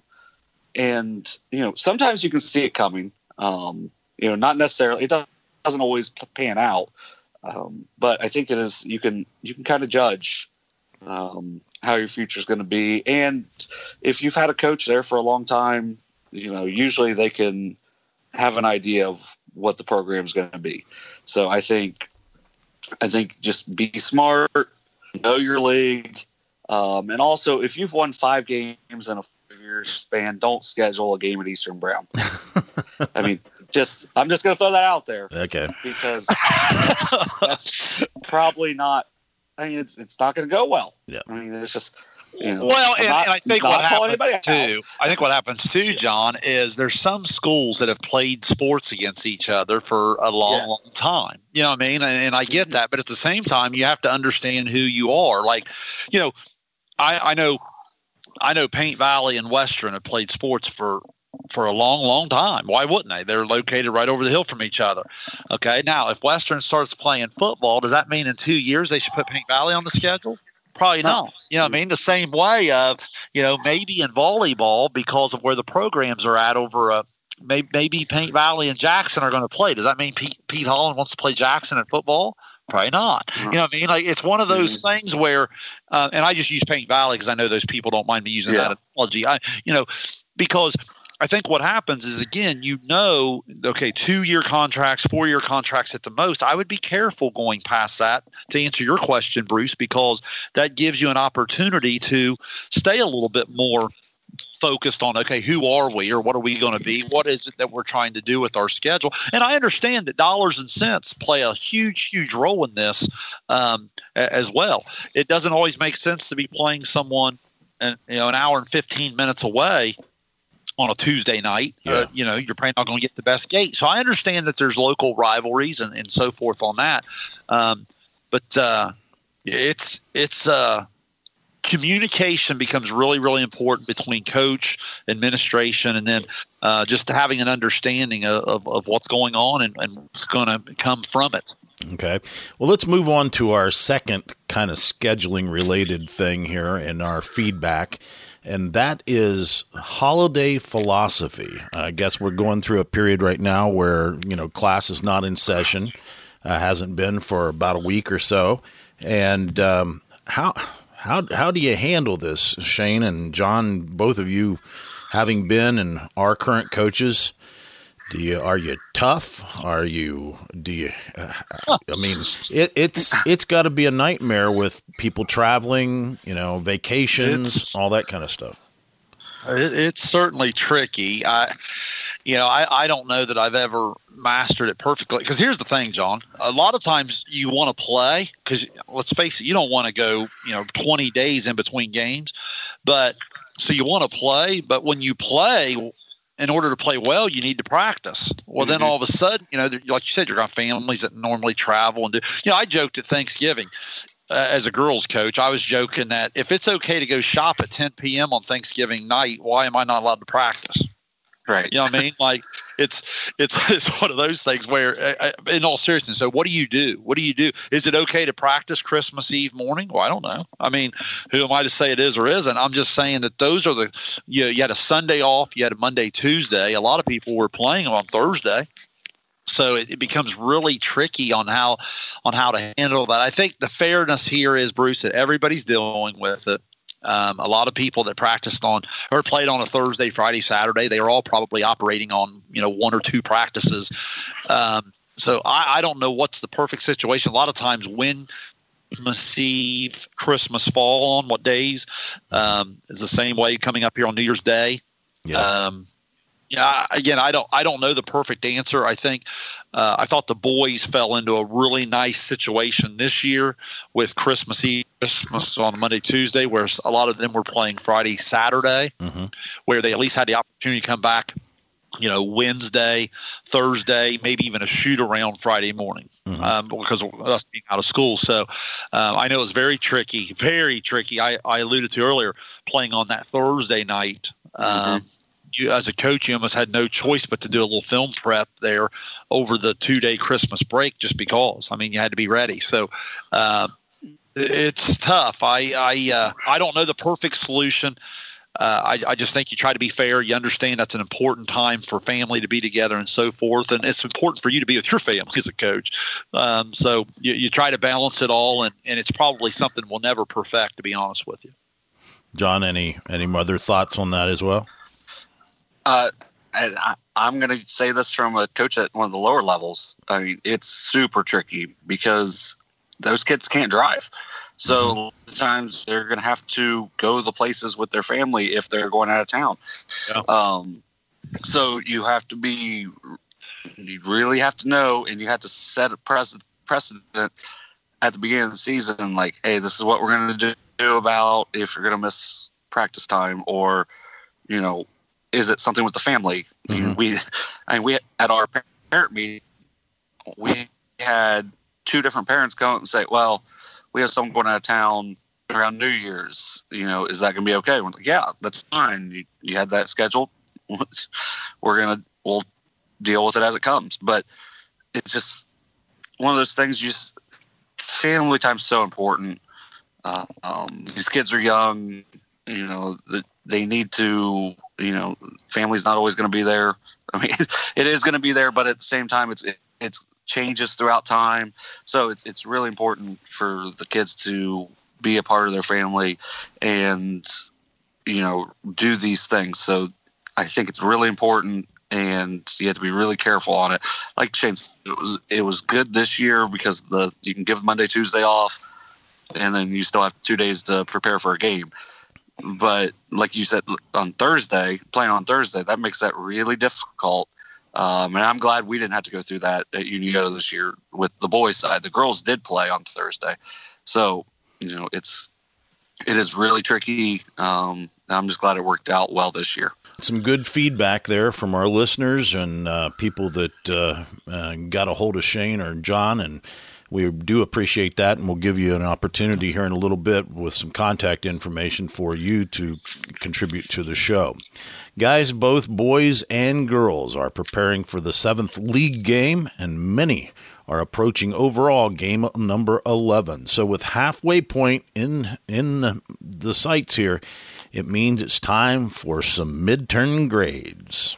And you know, sometimes you can see it coming. Um, you know, not necessarily. It doesn't always pan out, um, but I think it is. You can you can kind of judge um, how your future is going to be, and if you've had a coach there for a long time, you know, usually they can have an idea of what the program is going to be. So I think, I think just be smart, know your league, um, and also if you've won five games in a four-year span, don't schedule a game at Eastern Brown. I mean, just I'm just going to throw that out there. Okay. Because that's probably not. I mean, it's it's not going to go well. Yeah. I mean, it's just. You know, Well, and, not, and I think not what calling happens anybody out. too. I think what happens too, John, is there's some schools that have played sports against each other for a long, Yes. long time. You know what I mean? And, and I get that, but at the same time, you have to understand who you are. Like, you know, I, I know, I know Paint Valley and Western have played sports for for a long, long time. Why wouldn't they? They're located right over the hill from each other. Okay, now if Western starts playing football, does that mean in two years they should put Paint Valley on the schedule? Probably not. You know what I mean? The same way of, you know, maybe in volleyball, because of where the programs are at over a, maybe, maybe Paint Valley and Jackson are going to play. Does that mean Pete, Pete Holland wants to play Jackson in football? Probably not. You know what I mean? Like, it's one of those mm-hmm. things where, uh, and I just use Paint Valley because I know those people don't mind me using yeah. that analogy. I, you know, because I think what happens is, again, you know, okay, two-year contracts, four-year contracts at the most. I would be careful going past that, to answer your question, Bruce, because that gives you an opportunity to stay a little bit more focused on, okay, who are we, or what are we going to be? What is it that we're trying to do with our schedule? And I understand that dollars and cents play a huge, huge role in this um, as well. It doesn't always make sense to be playing someone, and you know, an hour and fifteen minutes away on a Tuesday night. Yeah. Uh, you know, you're probably not going to get the best gate. So I understand that there's local rivalries and, and so forth on that. Um, but uh, it's it's uh, communication becomes really, really important between coach, administration, and then uh, just having an understanding of, of, of what's going on and, and what's going to come from it. Okay. Well, let's move on to our second kind of scheduling related thing here in our feedback. And that is holiday philosophy. I guess we're going through a period right now where, you know, class is not in session, uh, hasn't been for about a week or so. And um, how how how do you handle this, Shane and John, both of you having been and are current coaches? Do you are you tough? Are you do you? Uh, I mean, it, it's it's got to be a nightmare with people traveling, you know, vacations, it's, all that kind of stuff. It, it's certainly tricky. I, you know, I, I don't know that I've ever mastered it perfectly. Because here's the thing, John. A lot of times you want to play because, let's face it, you don't want to go, you know, twenty days in between games. But so you want to play, but when you play, in order to play well, you need to practice. Well, then all of a sudden, you know, like you said, you're got families that normally travel and do. You know, I joked at Thanksgiving uh, as a girls coach. I was joking that if it's okay to go shop at ten p.m. on Thanksgiving night, why am I not allowed to practice? Right. You know what I mean? Like it's it's it's one of those things where, uh, in all seriousness, so what do you do? What do you do? Is it okay to practice Christmas Eve morning? Well, I don't know. I mean, who am I to say it is or isn't? I'm just saying that those are the you, you had a Sunday off, you had a Monday, Tuesday. A lot of people were playing on Thursday. So it, it becomes really tricky on how on how to handle that. I think the fairness here is, Bruce, that everybody's dealing with it. Um, a lot of people that practiced on or played on a Thursday, Friday, Saturday, they are all probably operating on, you know, one or two practices. Um, so I, I don't know what's the perfect situation. A lot of times when Christmas Eve, Christmas fall on what days um, is the same way coming up here on New Year's Day. Yeah. Um, yeah. Again, I don't I don't know the perfect answer. I think uh, I thought the boys fell into a really nice situation this year with Christmas Eve. Christmas on Monday, Tuesday, where a lot of them were playing Friday, Saturday, mm-hmm. where they at least had the opportunity to come back, you know, Wednesday, Thursday, maybe even a shoot around Friday morning mm-hmm. um, because of us being out of school. So uh, I know it's very tricky, very tricky. I, I alluded to earlier playing on that Thursday night. Mm-hmm. Um, you, as a coach, you almost had no choice but to do a little film prep there over the two-day Christmas break just because. I mean, you had to be ready. So, uh, it's tough. I I uh, I don't know the perfect solution. Uh, I, I just think you try to be fair. You understand that's an important time for family to be together and so forth, and it's important for you to be with your family as a coach. Um, so you, you try to balance it all, and, and it's probably something we'll never perfect, to be honest with you. John, any any other thoughts on that as well? Uh, I, I'm going to say this from a coach at one of the lower levels. I mean, it's super tricky because those kids can't drive. So mm-hmm. a lot of times they're going to have to go to the places with their family if they're going out of town. Yeah. Um, so you have to be, you really have to know, and you have to set a precedent, precedent at the beginning of the season. Like, hey, this is what we're going to do about if you're going to miss practice time, or, you know, is it something with the family? Mm-hmm. I mean, we, I mean, we, at our parent meeting, we had two different parents come and say, well, we have someone going out of town around New Year's, you know, is that going to be okay? We're like, yeah, that's fine. You, you had that scheduled. We're going to, we'll deal with it as it comes. But it's just one of those things, you just, family time's so important. Uh, um, these kids are young. You know, the, they need to. You know, family's not always going to be there. I mean, it is going to be there, but at the same time, it's it, it's changes throughout time. So it's it's really important for the kids to be a part of their family and, you know, do these things. So I think it's really important, and you have to be really careful on it. Like Shane said, it was it was good this year because the you can give Monday, Tuesday off, and then you still have two days to prepare for a game. But like you said, on Thursday, playing on Thursday, that makes that really difficult. Um, and I'm glad we didn't have to go through that at Unioto this year with the boys' side. The girls did play on Thursday. So, you know, it's it is really tricky. Um, I'm just glad it worked out well this year. Some good feedback there from our listeners and uh, people that uh, uh, got a hold of Shane or John, and we do appreciate that, and we'll give you an opportunity here in a little bit with some contact information for you to contribute to the show. Guys, both boys and girls are preparing for the seventh league game, and many are approaching overall game number eleven. So with halfway point in in the, the sights here, it means it's time for some midterm grades.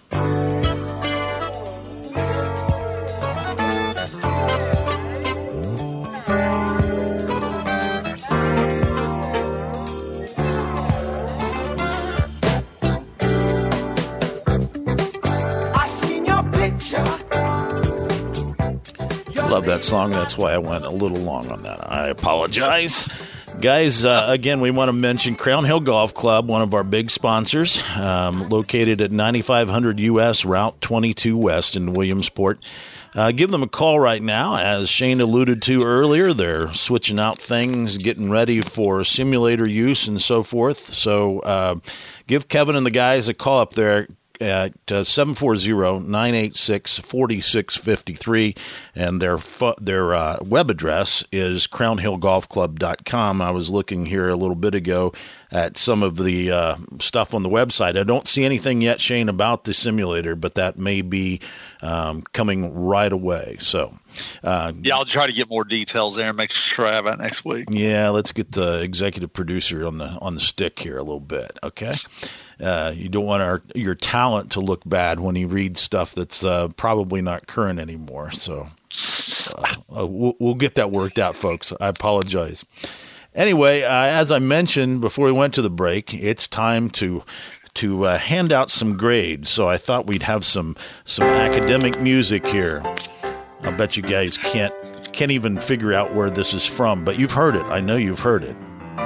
Love that song. That's why I went a little long on that. I apologize. Guys, uh, again, we want to mention Crown Hill Golf Club, one of our big sponsors, um, located at ninety-five hundred U S Route twenty-two West in Williamsport. Uh, give them a call right now. As Shane alluded to earlier, they're switching out things, getting ready for simulator use and so forth. So uh, give Kevin and the guys a call up there at uh, seven four zero, nine eight six, four six five three, and their fu- their uh, web address is crown hill golf club dot com. I was looking here a little bit ago at some of the uh, stuff on the website. I don't see anything yet, Shane, about the simulator, but that may be um, coming right away. So, uh, yeah, I'll try to get more details there and make sure I have it next week. Yeah, let's get the executive producer on the on the stick here a little bit, okay? Uh, you don't want our your talent to look bad when he reads stuff that's uh, probably not current anymore. So uh, uh, we'll, we'll get that worked out, folks. I apologize. Anyway, uh, as I mentioned before we went to the break, it's time to to uh, hand out some grades. So I thought we'd have some some academic music here. I bet you guys can't can't even figure out where this is from, but you've heard it. I know you've heard it.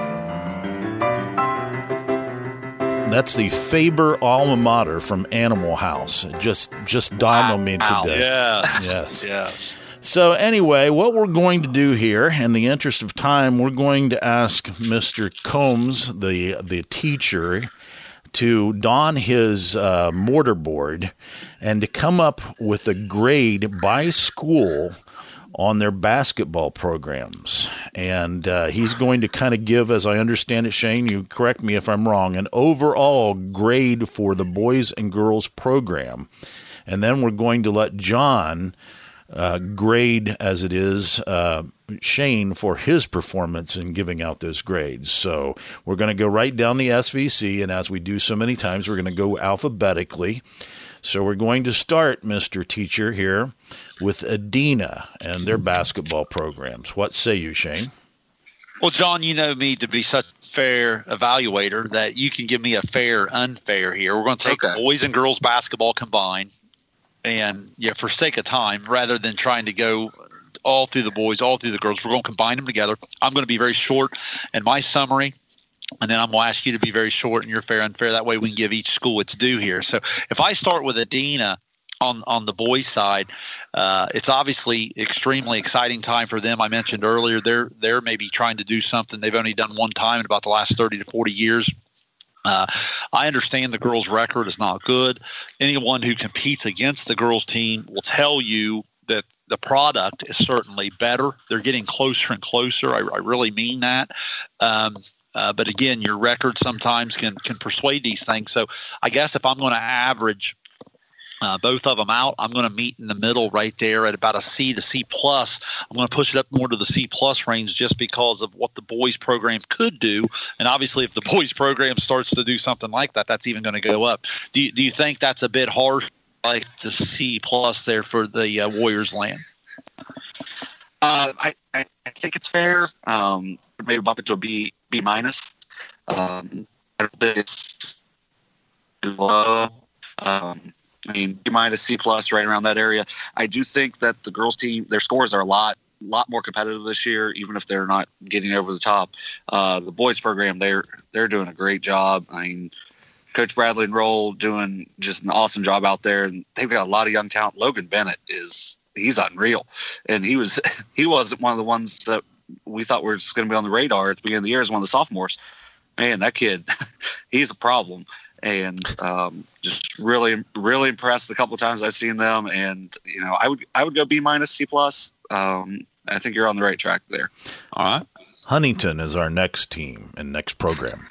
That's the Faber alma mater from Animal House. It just just dawned on me today. Yeah. Yes. Yeah. So anyway, what we're going to do here, in the interest of time, we're going to ask Mister Combs, the the teacher, to don his uh, mortarboard and to come up with a grade by school on their basketball programs. And uh, he's going to kind of give, as I understand it, Shane, you correct me if I'm wrong, an overall grade for the boys and girls program. And then we're going to let John uh, grade, as it is, uh, Shane for his performance in giving out those grades. So we're going to go right down the S V C, and as we do so many times, we're going to go alphabetically. So we're going to start, Mister Teacher, here with Adena and their basketball programs. What say you, Shane? Well, John, you know me to be such a fair evaluator that you can give me a fair, unfair here. We're going to take Okay. boys and girls basketball combined, and yeah, for sake of time, rather than trying to go all through the boys, all through the girls, we're going to combine them together. I'm going to be very short in my summary. And then I'm going to ask you to be very short and you're fair, unfair. That way we can give each school its due here. So if I start with Adena on, on the boys' side, uh, it's obviously extremely exciting time for them. I mentioned earlier they're they're maybe trying to do something they've only done one time in about the last thirty to forty years. Uh, I understand the girls' record is not good. Anyone who competes against the girls' team will tell you that the product is certainly better. They're getting closer and closer. I, I really mean that. Um, Uh, but again, your record sometimes can can persuade these things. So I guess if I'm going to average Uh, both of them out. I'm going to meet in the middle right there at about a C to C plus. I'm going to push it up more to the C plus range just because of what the boys program could do. And obviously, if the boys program starts to do something like that, that's even going to go up. Do you, do you think that's a bit harsh, like the C plus there for the uh, Warriors land? Uh, I, I I think it's fair. Um, maybe bump it to a B B minus. Um, I don't think it's too low. Um, I mean, B minus, C plus, right around that area. I do think that the girls' team, their scores are a lot, lot more competitive this year, even if they're not getting over the top. Uh, the boys' program, they're they're doing a great job. I mean, Coach Bradley and Roll doing just an awesome job out there, and they've got a lot of young talent. Logan Bennett is he's unreal, and he was he wasn't one of the ones that we thought were just going to be on the radar at the beginning of the year as one of the sophomores. Man, that kid, he's a problem. And um, just really, really impressed the couple of times I've seen them. And you know, I would, I would go B minus, C plus. Um, I think you're on the right track there. All right. Huntington is our next team and next program.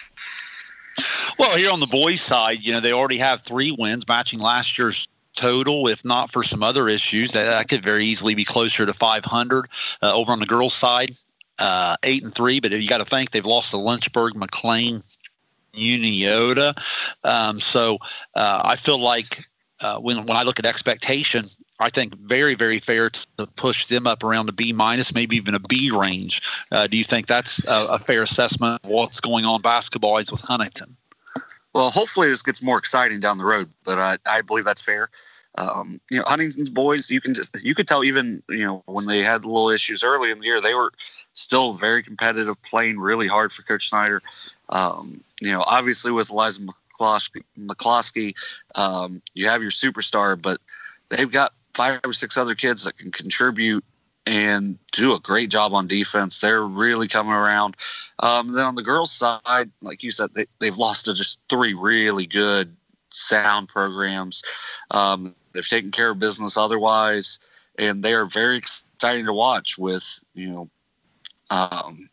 Well, here on the boys' side, you know, they already have three wins, matching last year's total. If not for some other issues, that, that could very easily be closer to five hundred. Uh, over on the girls' side, uh, eight and three. But you got to think they've lost to Lynchburg, McLean, Uniota. Um, so uh, I feel like uh, when when I look at expectation, I think very, very fair to push them up around a B minus, maybe even a B range. Uh, do you think that's a, a fair assessment of what's going on basketball-wise with Huntington? Well, hopefully this gets more exciting down the road, but I, I believe that's fair. Um, you know, Huntington's boys, you can just you could tell even you know when they had little issues early in the year, they were still very competitive, playing really hard for Coach Snyder. Um, you know, obviously with Eliza McCloskey, McCloskey um, you have your superstar, but they've got five or six other kids that can contribute and do a great job on defense. They're really coming around. Um, then on the girls' side, like you said, they, they've lost to just three really good, sound programs. Um, they've taken care of business otherwise, and they are very exciting to watch with, you know, um,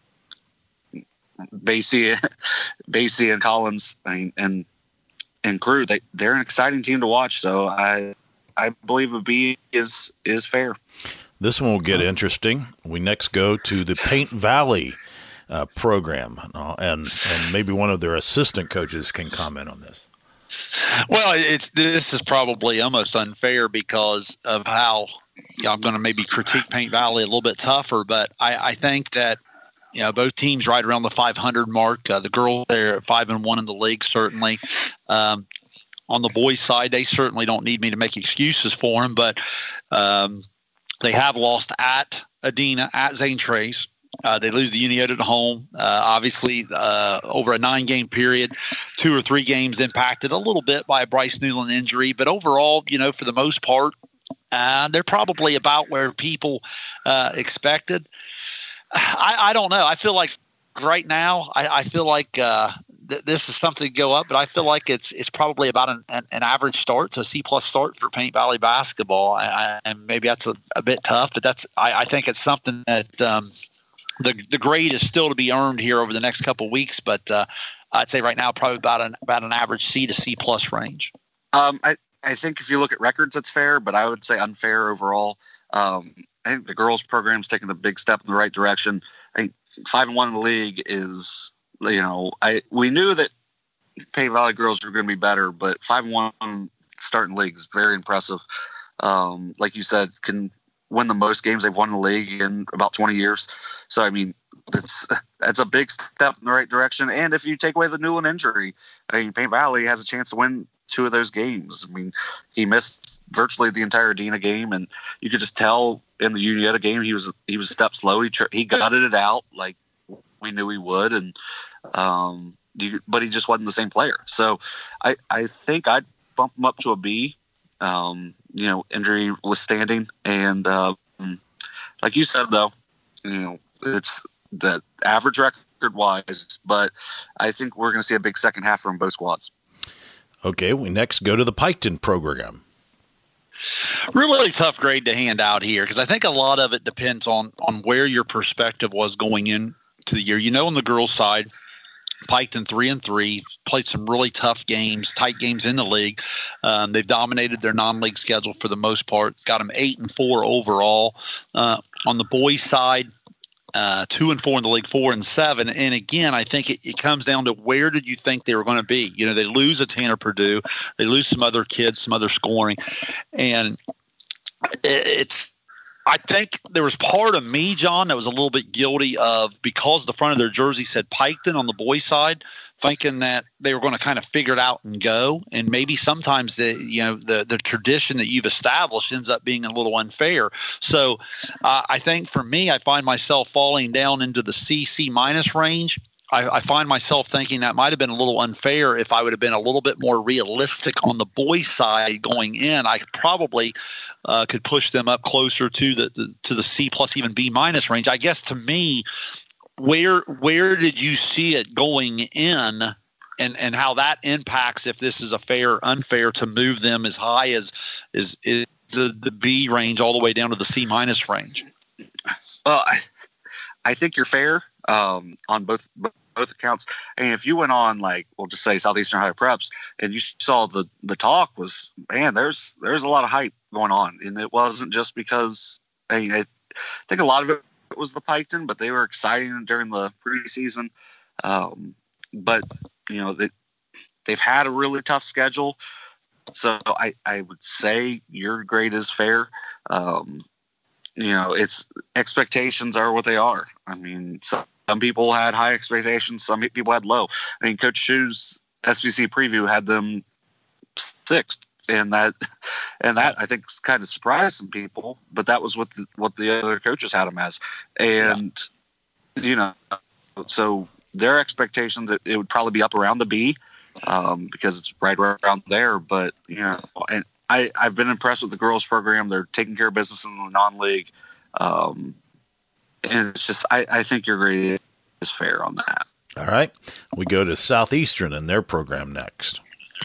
Basie, Basie and Collins and, and, and crew. They, they're an exciting team to watch. So I, I believe a B is, is fair. This one will get interesting. We next go to the Paint Valley uh, program, uh, and and maybe one of their assistant coaches can comment on this. Well, it's this is probably almost unfair because of how you know, I'm going to maybe critique Paint Valley a little bit tougher, but I, I think that you know both teams right around the five hundred mark. Uh, the girls they're at five and one in the league certainly. Um, on the boys' side, they certainly don't need me to make excuses for them, but. Um, They have lost at Adena, at Zane Trace. Uh, they lose the Uniota at home. Uh, obviously, uh, over a nine-game period, two or three games impacted a little bit by a Bryce Newland injury. But overall, you know, for the most part, uh, they're probably about where people uh, expected. I, I don't know. I feel like right now, I, I feel like uh, th- this is something to go up, but I feel like it's it's probably about an, an, an average start, so a C plus start for Paint Valley basketball. I, I, and maybe that's a, a bit tough, but that's I, I think it's something that um, the the grade is still to be earned here over the next couple of weeks. But uh, I'd say right now probably about an about an average C to C plus range. Um, I I think if you look at records, it's fair, but I would say unfair overall. Um, I think the girls' program's taking a big step in the right direction. I think five and one in the league is, you know, I we knew that Paint Valley girls were going to be better, but five and one starting league is very impressive. Um, like you said, can win the most games they've won in the league in about twenty years. So I mean, it's that's a big step in the right direction. And if you take away the Newland injury, I mean, Paint Valley has a chance to win two of those games. I mean, he missed virtually the entire Adena game, and you could just tell in the Uniota game he was he was a step slow. He tr- he gutted it out like we knew he would, and um, you, but he just wasn't the same player. So I I think I'd bump him up to a B. Um, you know, injury withstanding, and uh, like you said though, you know, it's the average record wise, but I think we're going to see a big second half from both squads. Okay, we next go to the Piketon program. Really tough grade to hand out here because I think a lot of it depends on on where your perspective was going into the year. You know, on the girls' side, Piketon three and three, played some really tough games, tight games in the league. Um, they've dominated their non-league schedule for the most part. Got them eight and four overall. Uh, on the boys' side, uh, two and four in the league, four and seven. And again, I think it, it comes down to where did you think they were going to be? You know, they lose a Tanner Purdue, they lose some other kids, some other scoring, and it, it's. I think there was part of me, John, that was a little bit guilty of, because the front of their jersey said Piketon on the boys' side, thinking that they were going to kind of figure it out and go. And maybe sometimes the you know the the tradition that you've established ends up being a little unfair. So uh, I think for me, I find myself falling down into the C C minus range. I, I find myself thinking that might have been a little unfair if I would have been a little bit more realistic on the boys' side going in. I probably uh, could push them up closer to the, the to the C plus even B minus range. I guess to me, where where did you see it going in, and, and how that impacts if this is a fair or unfair to move them as high as is, is the the B range all the way down to the C minus range? Well, I, I think you're fair um, on both both accounts. I mean, if you went on, like, we'll just say Southeastern Ohio Preps, and you saw the the talk was, man, there's there's a lot of hype going on, and it wasn't just because, I mean, I think a lot of it was the Piketon, but they were exciting during the preseason. Um, but you know, they they've had a really tough schedule, so I I would say your grade is fair. Um, you know, it's expectations are what they are. I mean, some, some people had high expectations, some people had low. I mean, Coach Shu's S B C preview had them sixth, and that and that I think kind of surprised some people. But that was what the, what the other coaches had them as, and yeah. you know, so their expectations it, it would probably be up around the B, um, because it's right around there. But you know, and I, I've been impressed with the girls program. They're taking care of business in the non-league. Um, and it's just, I, I think your grade is fair on that. All right. We go to Southeastern and their program next.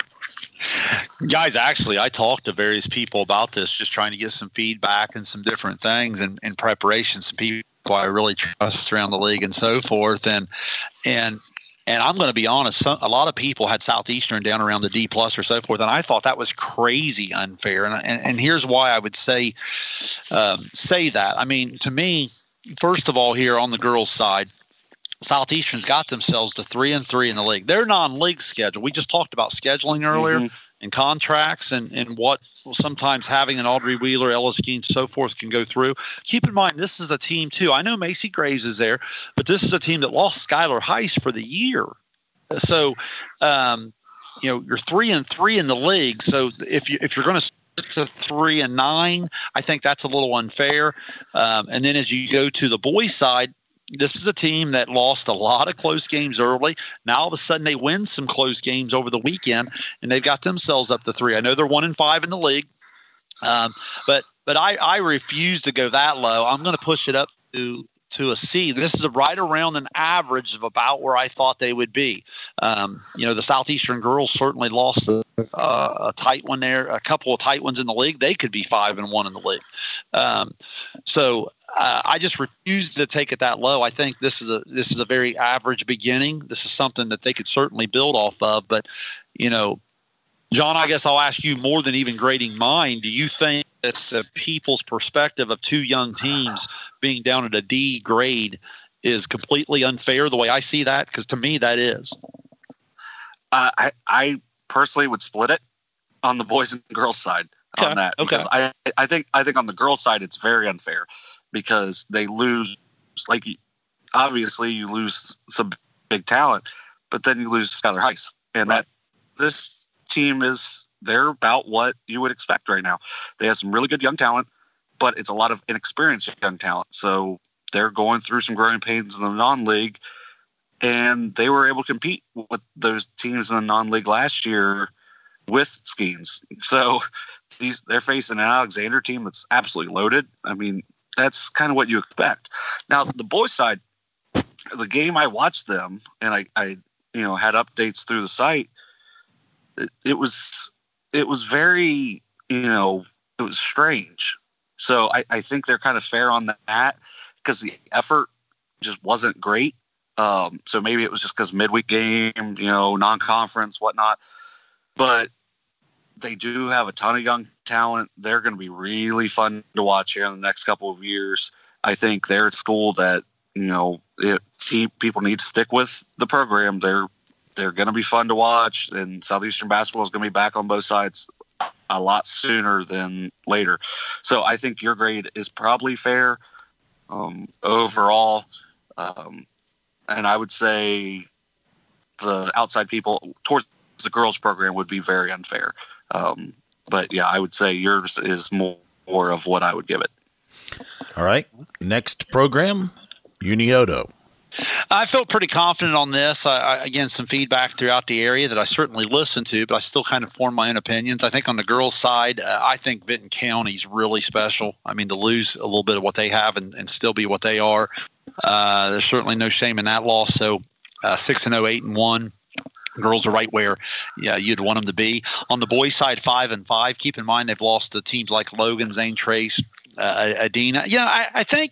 Guys, actually, I talked to various people about this, just trying to get some feedback and some different things and in preparation, some people I really trust around the league and so forth. And, and, And I'm going to be honest, some, a lot of people had Southeastern down around the D plus or so forth, and I thought that was crazy unfair. And and, and here's why I would say um, say that. I mean, to me, first of all, here on the girls' side, Southeastern's got themselves to three and three in the league. Their non-league schedule. We just talked about scheduling earlier. Mm-hmm. And contracts and, and what sometimes having an Audrey Wheeler, Ellis Key, and so forth can go through. Keep in mind, this is a team, too. I know Macy Graves is there, but this is a team that lost Skylar Heiss for the year. So, um, you know, you're three and three in the league. So if, you, if you're going to stick to three and nine, I think that's a little unfair. Um, and then as you go to the boys' side, this is a team that lost a lot of close games early. Now all of a sudden they win some close games over the weekend, and they've got themselves up to three. I know they're one and five in the league, um, but but I, I refuse to go that low. I'm going to push it up to to a C. This is a right around an average of about where I thought they would be. Um, you know, the Southeastern girls certainly lost a, a tight one there, a couple of tight ones in the league. They could be five and one in the league. Um, so. Uh, I just refuse to take it that low. I think this is a this is a very average beginning. This is something that they could certainly build off of. But, you know, John, I guess I'll ask you more than even grading mine. Do you think that the people's perspective of two young teams being down at a D grade is completely unfair the way I see that? Because to me, that is. Uh, I, I personally would split it on the boys and girls side okay. on that. Okay. Because I, I think I think on the girls side, it's very unfair. Because they lose, like, obviously you lose some big talent, but then you lose Skylar Heiss. And right. that this team is, they're about what you would expect right now. They have some really good young talent, but it's a lot of inexperienced young talent. So they're going through some growing pains in the non-league, and they were able to compete with those teams in the non-league last year with Skeens. So these they're facing an Alexander team that's absolutely loaded. I mean, that's kind of what you expect. Now, the boys' side, the game I watched them, and I, I you know, had updates through the site. It, it was, it was very, you know, it was strange. So I, I think they're kind of fair on that because the effort just wasn't great. Um, so maybe it was just because midweek game, you know, non-conference, whatnot. But they do have a ton of young talent. They're going to be really fun to watch here in the next couple of years. I think they're a school that, you know, it, people need to stick with the program. They're they're going to be fun to watch, and Southeastern basketball is going to be back on both sides a lot sooner than later. So I think your grade is probably fair um, overall. Um, and I would say the outside people towards the girls program would be very unfair. Um, but yeah, I would say yours is more, more of what I would give it. All right. Next program, Unioto. I felt pretty confident on this. I, I, again, some feedback throughout the area that I certainly listened to, but I still kind of formed my own opinions. I think on the girls' side, uh, I think Benton County's really special. I mean, to lose a little bit of what they have and, and still be what they are, uh, there's certainly no shame in that loss. So uh, six and oh, eight and one. Girls are right where yeah, you'd want them to be. On the boys' side, five and five. Keep in mind they've lost to teams like Logan, Zane Trace, uh, Adina. Yeah, I, I think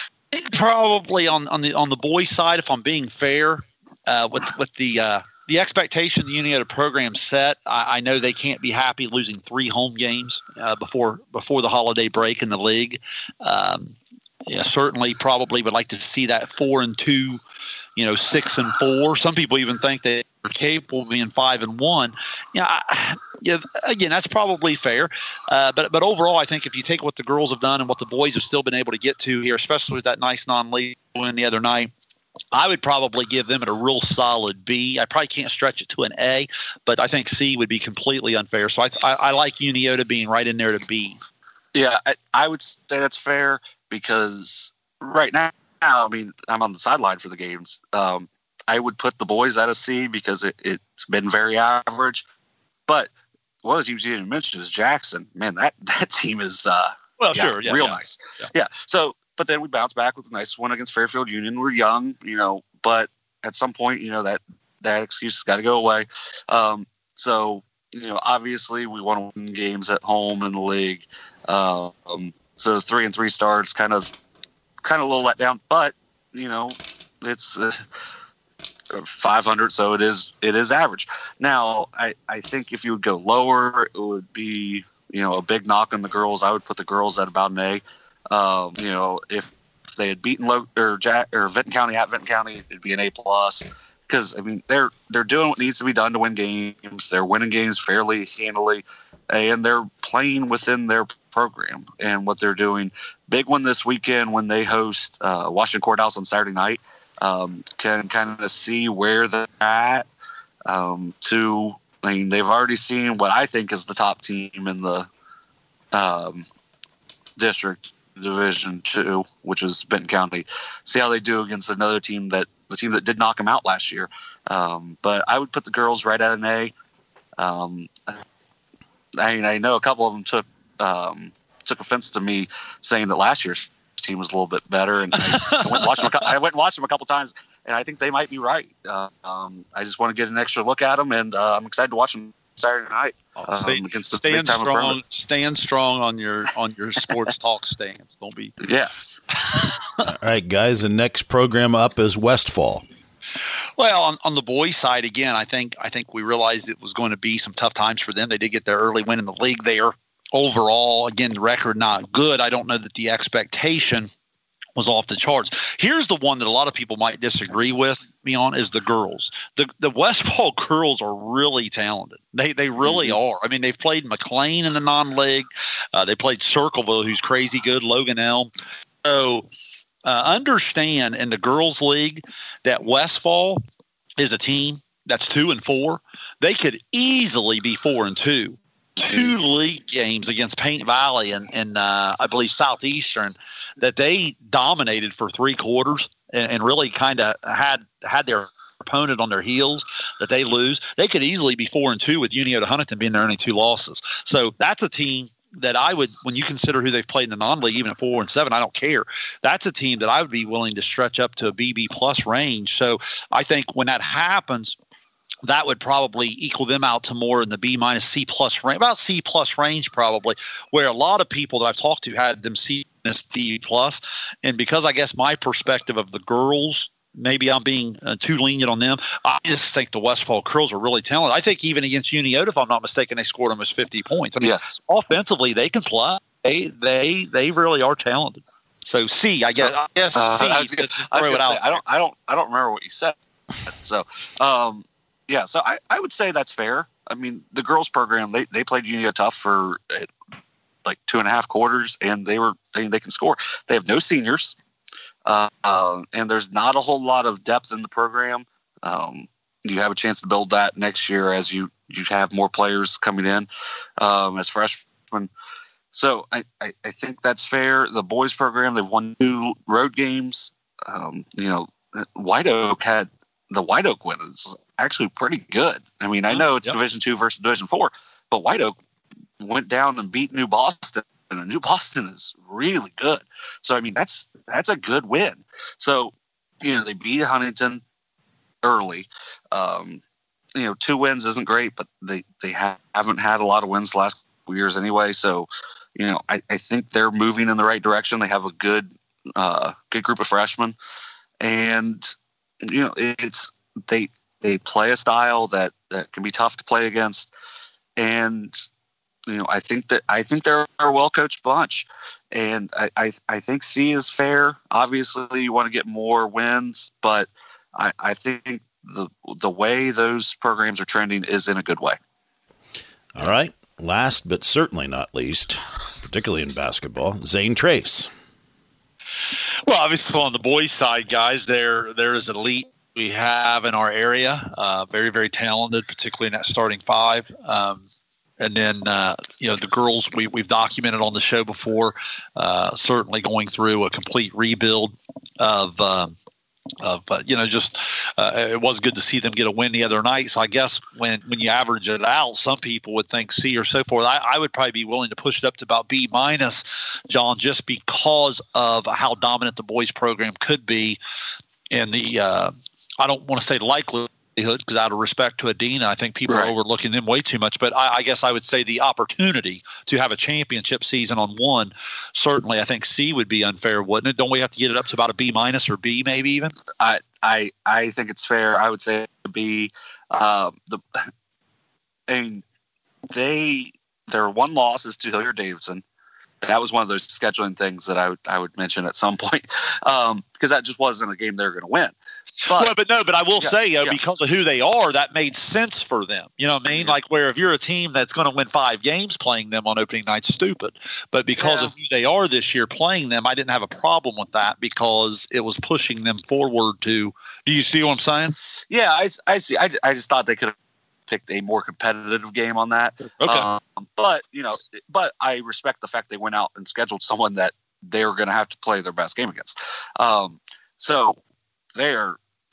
probably on, on the on the boys' side, if I'm being fair, uh, with with the uh, the expectation the Unioto program set, I, I know they can't be happy losing three home games uh, before before the holiday break in the league. Um, yeah, certainly, probably would like to see that four and two. You know, six and four. Some people even think they are capable of being five and one. Yeah, I, yeah. Again, that's probably fair. Uh, but but overall, I think if you take what the girls have done and what the boys have still been able to get to here, especially with that nice non-league win the other night, I would probably give them a real solid B. I probably can't stretch it to an A, but I think C would be completely unfair. So I I, I like Unioto being right in there to B. Yeah, I, I would say that's fair because right now. Now, I mean, I'm on the sideline for the games. Um, I would put the boys at a C because it, it's been very average. But one of the teams you didn't mention is Jackson. Man, that, that team is uh, well, yeah, sure, yeah, real yeah. nice. Yeah. yeah. So, but then we bounce back with a nice one against Fairfield Union. We're young, you know, but at some point, you know, that that excuse has got to go away. Um, so, you know, obviously we want to win games at home in the league. Um, so three and three starts kind of. kind of a little let down, but you know, it's uh, five hundred. So it is, it is average. Now, I, I think if you would go lower, it would be, you know, a big knock on the girls. I would put the girls at about an A. Um, you know, if they had beaten Lo- or Jack or Vinton County at Vinton County, it'd be an A plus. Cause I mean, they're, they're doing what needs to be done to win games. They're winning games fairly handily, and they're playing within their program and what they're doing. Big one this weekend when they host uh, Washington Courthouse on Saturday night. Um, can kind of see where they're at. Um, to, I mean, they've already seen what I think is the top team in the um, district Division Two, which is Benton County. See how they do against another team that the team that did knock them out last year. Um, but I would put the girls right at an A. Um, I mean, I know a couple of them took um, took offense to me saying that last year's team was a little bit better, and I, I went and watched them. A, I went and watched them a couple times, and I think they might be right. Uh, um, I just want to get an extra look at them, and uh, I'm excited to watch them Saturday night um, Stay, against the stand big-time strong. opponent. Stand strong on your on your sports talk stance. Don't be. Yes. All right, guys. The next program up is Westfall. Well, on, on the boys' side, again, I think I think we realized it was going to be some tough times for them. They did get their early win in the league there. Overall, again, the record not good. I don't know that the expectation was off the charts. Here's the one that a lot of people might disagree with me on is the girls. The the Westfall girls are really talented. They they really mm-hmm. are. I mean, they've played McLean in the non-league. Uh, they played Circleville, who's crazy good, Logan Elm. So uh, understand in the girls' league that Westfall is a team that's two and four. They could easily be four and two. Two league games against Paint Valley and, and uh, I believe Southeastern that they dominated for three quarters and, and really kind of had had their opponent on their heels that they lose. They could easily be four and two with Unioto Huntington being their only two losses. So that's a team that I would, when you consider who they've played in the non-league, even at four and seven, I don't care. That's a team that I would be willing to stretch up to a B B plus range. So I think when that happens, that would probably equal them out to more in the B minus C plus range, about C plus range probably, where a lot of people that I've talked to had them C minus D plus. And because I guess my perspective of the girls maybe I'm being uh, too lenient on them. I just think the Westfall Curls are really talented. I think even against Uniota, if I'm not mistaken, they scored almost fifty points. I mean, yes. Offensively, they can play. They they they really are talented. So C, I guess. I guess uh, C. I, was gonna, I, was throw it out say, I don't I don't I don't remember what you said. So, um, yeah. So I, I would say that's fair. I mean, the girls program they, they played Uniota tough for uh, like two and a half quarters, and they were they, they can score. They have no seniors. Uh, uh, and there's not a whole lot of depth in the program. Um, you have a chance to build that next year as you, you have more players coming in um, as freshmen. So I, I, I think that's fair. The boys program, they've won two road games. Um, you know, White Oak had the White Oak win is actually pretty good. I mean, I know it's yep. Division two versus Division four, but White Oak went down and beat New Boston. And New Boston is really good. So, I mean, that's that's a good win. So, you know, they beat Huntington early. Um, you know, two wins isn't great, but they, they ha- haven't had a lot of wins the last couple years anyway. So, you know, I, I think they're moving in the right direction. They have a good uh, good group of freshmen. And, you know, it's they they play a style that, that can be tough to play against. And you know, I think that I think they're a well-coached bunch, and I, I, I think C is fair. Obviously, you want to get more wins, but I, I think the the way those programs are trending is in a good way. All right. Last but certainly not least, particularly in basketball, Zane Trace. Well, obviously on the boys' side, guys, they're they're as elite we have in our area. Uh, very very talented, particularly in that starting five. Um, And then, uh, you know, the girls we, we've documented on the show before, uh, certainly going through a complete rebuild of, um, of uh, you know, just uh, it was good to see them get a win the other night. So I guess when, when you average it out, some people would think C or so forth. I, I would probably be willing to push it up to about B minus, John, just because of how dominant the boys program could be in the uh, I don't want to say likely. Because out of respect to Adina, I think people right. are overlooking them way too much. But I, I guess I would say the opportunity to have a championship season on one, certainly I think C would be unfair, wouldn't it? Don't we have to get it up to about a B minus or B maybe even? I I, I think it's fair. I would say a B. Uh, the I mean, they their one loss is to Hilliard Davidson. That was one of those scheduling things that I would I would mention at some point um, because that just wasn't a game they were going to win. But, well, but no, but I will yeah, say uh, yeah. because of who they are, that made sense for them. You know what I mean? Yeah. Like where if you're a team that's going to win five games, playing them on opening night's stupid. But because yeah. of who they are this year, playing them, I didn't have a problem with that because it was pushing them forward to. Do you see what I'm saying? Yeah, I, I see. I, I just thought they could have picked a more competitive game on that. Okay. Um, but you know, but I respect the fact they went out and scheduled someone that they were going to have to play their best game against. Um, so they are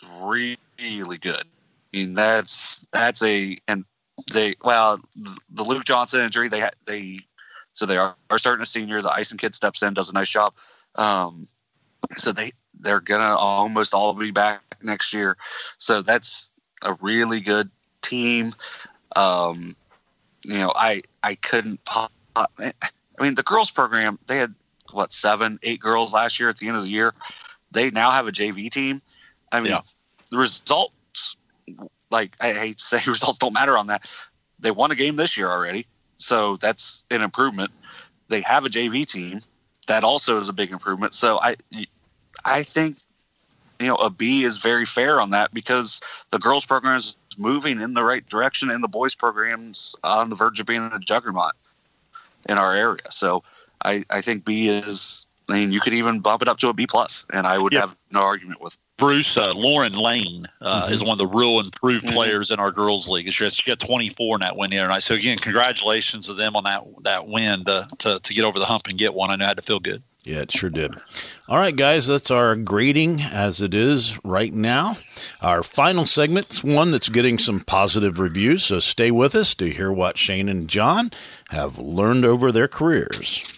really good. I mean, that's that's a and they well the Luke Johnson injury they had they so they are, are starting a senior. The Ison kid steps in, does a nice job. Um, so they they're gonna almost all be back next year. So that's a really good team. Um, you know, I I couldn't. I mean, the girls program they had what seven, eight girls last year at the end of the year. They now have a J V team. I mean, yeah. the results, like I hate to say, results don't matter on that. They won a game this year already, so that's an improvement. They have a J V team that also is a big improvement. So I, I think, you know, a B is very fair on that because the girls program is moving in the right direction, and the boys program's on the verge of being a juggernaut in our area. So I, I think B is. I mean, you could even bump it up to a B plus, and I would yeah. have no argument with. Bruce, uh, Lauren Lane uh, mm-hmm. is one of the real improved mm-hmm. players in our girls' league. She got twenty-four in that win the other night. So again, congratulations to them on that that win to, to to get over the hump and get one. I know I had to feel good. Yeah, it sure did. All right, guys, that's our grading as it is right now. Our final segment's one that's getting some positive reviews, so stay with us to hear what Shane and John have learned over their careers.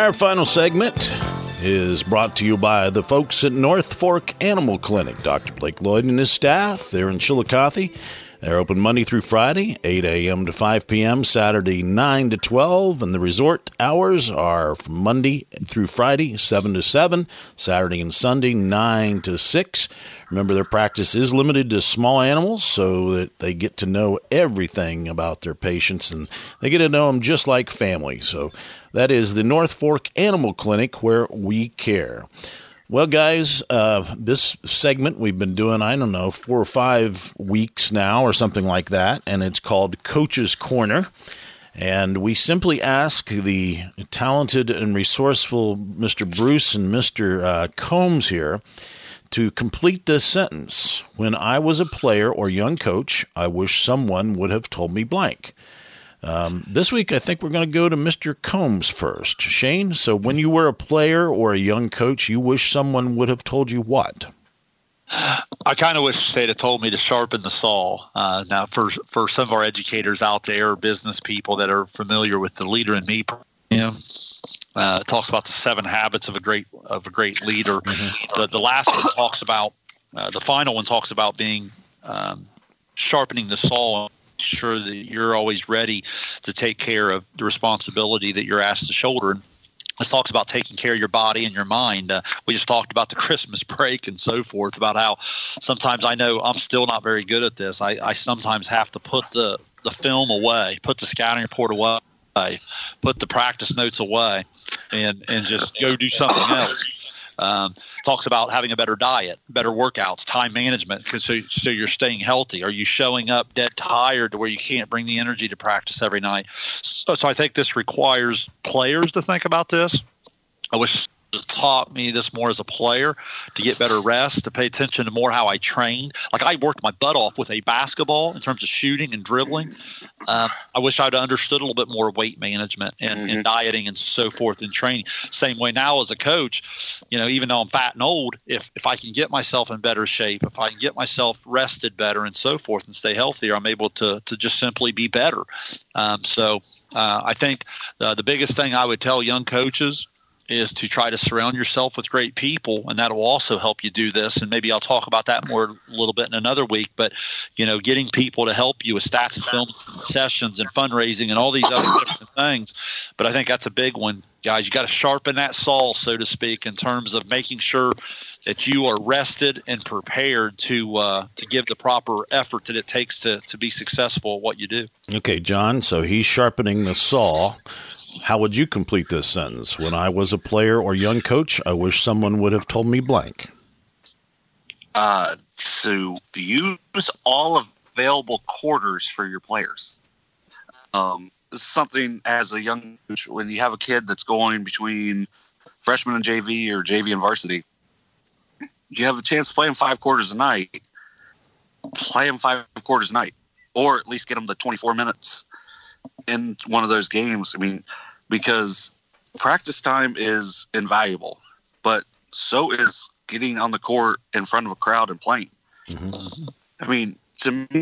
Our final segment is brought to you by the folks at North Fork Animal Clinic. Doctor Blake Lloyd and his staff, they're in Chillicothe. They're open Monday through Friday, eight a.m. to five p.m., Saturday nine to twelve, and the resort hours are from Monday through Friday, seven to seven, Saturday and Sunday, nine to six. Remember, their practice is limited to small animals so that they get to know everything about their patients, and they get to know them just like family. So that is the North Fork Animal Clinic, where we care. Well, guys, uh, this segment we've been doing, I don't know, four or five weeks now or something like that, and it's called Coach's Corner. And we simply ask the talented and resourceful Mister Bruce and Mister Uh, Combs here to complete this sentence. When I was a player or young coach, I wish someone would have told me blank. Um, this week, I think we're going to go to Mister Combs first. Shane, so when you were a player or a young coach, you wish someone would have told you what? I kind of wish they'd have told me to sharpen the saw. Uh, now, for for some of our educators out there, business people that are familiar with the Leader in Me program, uh, it talks about the seven habits of a great of a great leader. Mm-hmm. The the last one talks about uh, the final one talks about being um, sharpening the saw. Sure that you're always ready to take care of the responsibility that you're asked to shoulder. And this talks about taking care of your body and your mind. Uh, we just talked about the Christmas break and so forth, about how sometimes I know I'm still not very good at this. I, I sometimes have to put the, the film away, put the scouting report away, put the practice notes away, and, and just go do something else. Um, talks about having a better diet, better workouts, time management, because so, so you're staying healthy. Are you showing up dead tired to where you can't bring the energy to practice every night? So, so I think this requires players to think about this. I wish it taught me this more as a player, to get better rest, to pay attention to more how I trained. Like, I worked my butt off with a basketball in terms of shooting and dribbling. Um, I wish I'd understood a little bit more weight management and, mm-hmm. and dieting and so forth in training. Same way now as a coach, you know, even though I'm fat and old, if, if I can get myself in better shape, if I can get myself rested better and so forth and stay healthier, I'm able to to just simply be better. Um, so uh, I think the, the biggest thing I would tell young coaches is to try to surround yourself with great people, and that will also help you do this. And maybe I'll talk about that more a little bit in another week. But, you know, getting people to help you with stats and film sessions and fundraising and all these other different things. But I think that's a big one, guys. You got to sharpen that saw, so to speak, in terms of making sure that you are rested and prepared to uh, to give the proper effort that it takes to to be successful at what you do. Okay, John, so he's sharpening the saw. How would you complete this sentence? When I was a player or young coach, I wish someone would have told me blank. Uh, to use all available quarters for your players. Um, something as a young coach, when you have a kid that's going between freshman and J V or J V and varsity, you have a chance to play them five quarters a night. Play them five quarters a night, or at least get them the twenty-four minutes in one of those games. I mean, because practice time is invaluable, but so is getting on the court in front of a crowd and playing. Mm-hmm. I mean, to me,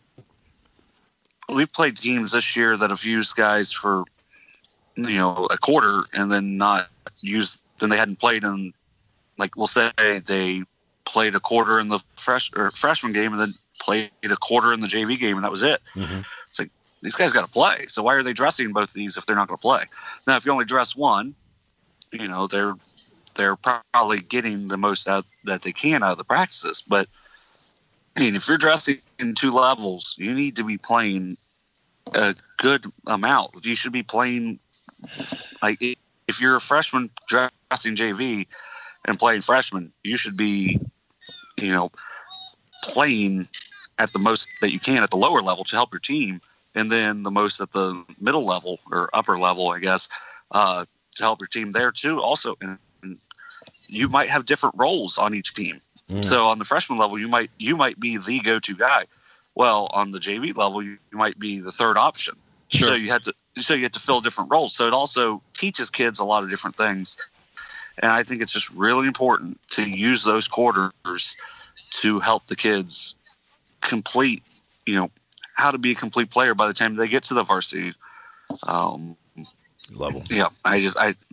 we've played games this year that have used guys for, you know, a quarter and then not used, then they hadn't played in, like, we'll say they played a quarter in the fresh or freshman game and then played a quarter in the J V game, and that was it. Mm-hmm. It's like, these guys got to play. So why are they dressing both of these if they're not going to play? Now, if you only dress one, you know, they're they're probably getting the most out that they can out of the practices. But I mean, if you're dressing in two levels, you need to be playing a good amount. You should be playing, like, if you're a freshman dressing J V and playing freshman, you should be, you know, playing at the most that you can at the lower level to help your team, and then the most at the middle level or upper level, I guess, uh, to help your team there too. Also, and, and you might have different roles on each team. Mm. So on the freshman level, you might you might be the go-to guy. Well, on the J V level, you, you might be the third option. Sure. So you had to so you had to fill different roles. So it also teaches kids a lot of different things. And I think it's just really important to use those quarters to help the kids complete, you know, how to be a complete player by the time they get to the varsity um, level. Yeah, I just, I, yeah,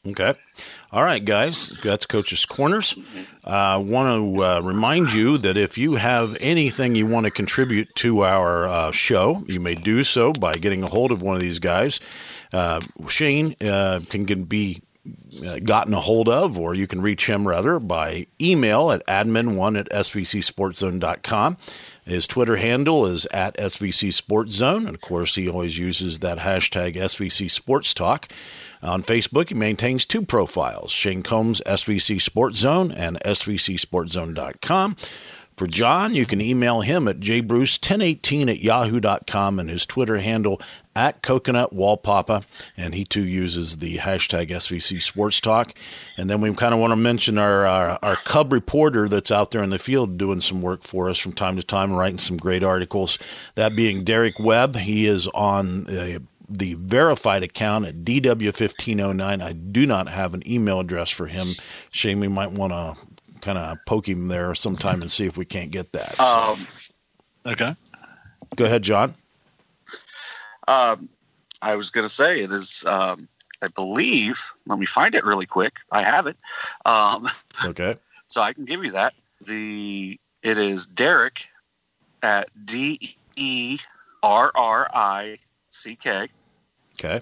Okay. All right, guys. That's Coach's Corners. I uh, want to uh, remind you that if you have anything you want to contribute to our uh, show, you may do so by getting a hold of one of these guys. Uh, Shane uh, can, can be uh, gotten a hold of, or you can reach him, rather, by email at admin one at s v c sports zone dot com. His Twitter handle is at S V C Sports Zone, and of course, he always uses that hashtag S V C Sports Talk. On Facebook, he maintains two profiles, Shane Combs, S V C Sports Zone, and s v c sports zone dot com. For John, you can email him at j bruce ten eighteen at yahoo dot com, and his Twitter handle at Coconut Wallpapa, and he too uses the hashtag S V C Sports Talk. And then we kind of want to mention our, our our Cub reporter that's out there in the field doing some work for us from time to time, writing some great articles. That being Derek Webb. He is on uh, the verified account at D W fifteen oh nine. I do not have an email address for him. Shane, we might want to kind of poke him there sometime and see if we can't get that. So. Um, okay. Go ahead, John. Um, I was going to say it is, um, I believe, let me find it really quick. I have it. Um, okay. So I can give you that. The It is Derek at D E R R I C K. Okay.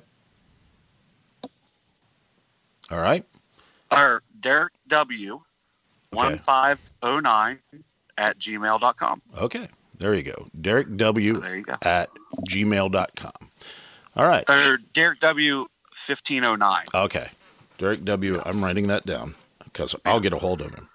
All right. Or Derek W. one five oh nine at gmail dot com. Okay. There you go. Derek W. So there you go. At gmail dot com. All right. Or Derek W. fifteen oh nine. Okay. Derek W. I'm writing that down because I'll get a hold of him.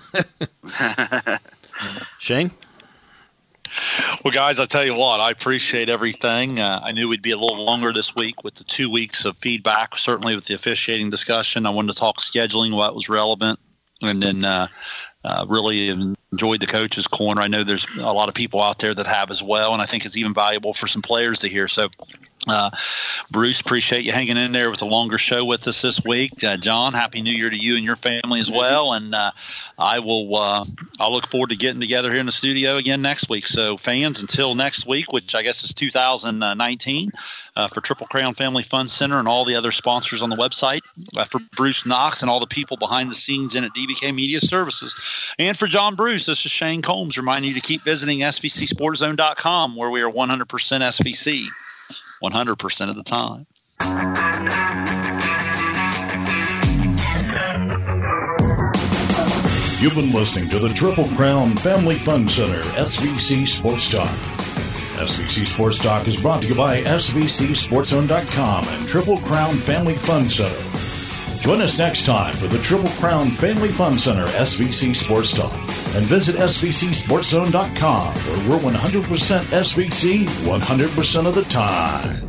Shane? Well, guys, I tell you what, I appreciate everything. Uh, I knew we'd be a little longer this week with the two weeks of feedback, certainly with the officiating discussion. I wanted to talk scheduling, what was relevant, and then uh, uh, really enjoyed the Coach's Corner. I know there's a lot of people out there that have as well, and I think it's even valuable for some players to hear. So, uh, Bruce, appreciate you hanging in there with a longer show with us this week. Uh, John, Happy New Year to you and your family as well. And uh, I will uh, I'll look forward to getting together here in the studio again next week. So, fans, until next week, which I guess is two thousand nineteen, uh, for Triple Crown Family Fun Center and all the other sponsors on the website, uh, for Bruce Knox and all the people behind the scenes in at D B K Media Services, and for John Bruce, this is Shane Combs reminding you to keep visiting S V C sports zone dot com, where we are one hundred percent S V C, one hundred percent of the time. You've been listening to the Triple Crown Family Fun Center S V C Sports Talk. S V C Sports Talk is brought to you by S V C sports zone dot com and Triple Crown Family Fun Center. Join us next time for the Triple Crown Family Fun Center S V C Sports Talk, and visit S V C sports zone dot com, where we're one hundred percent S V C one hundred percent of the time.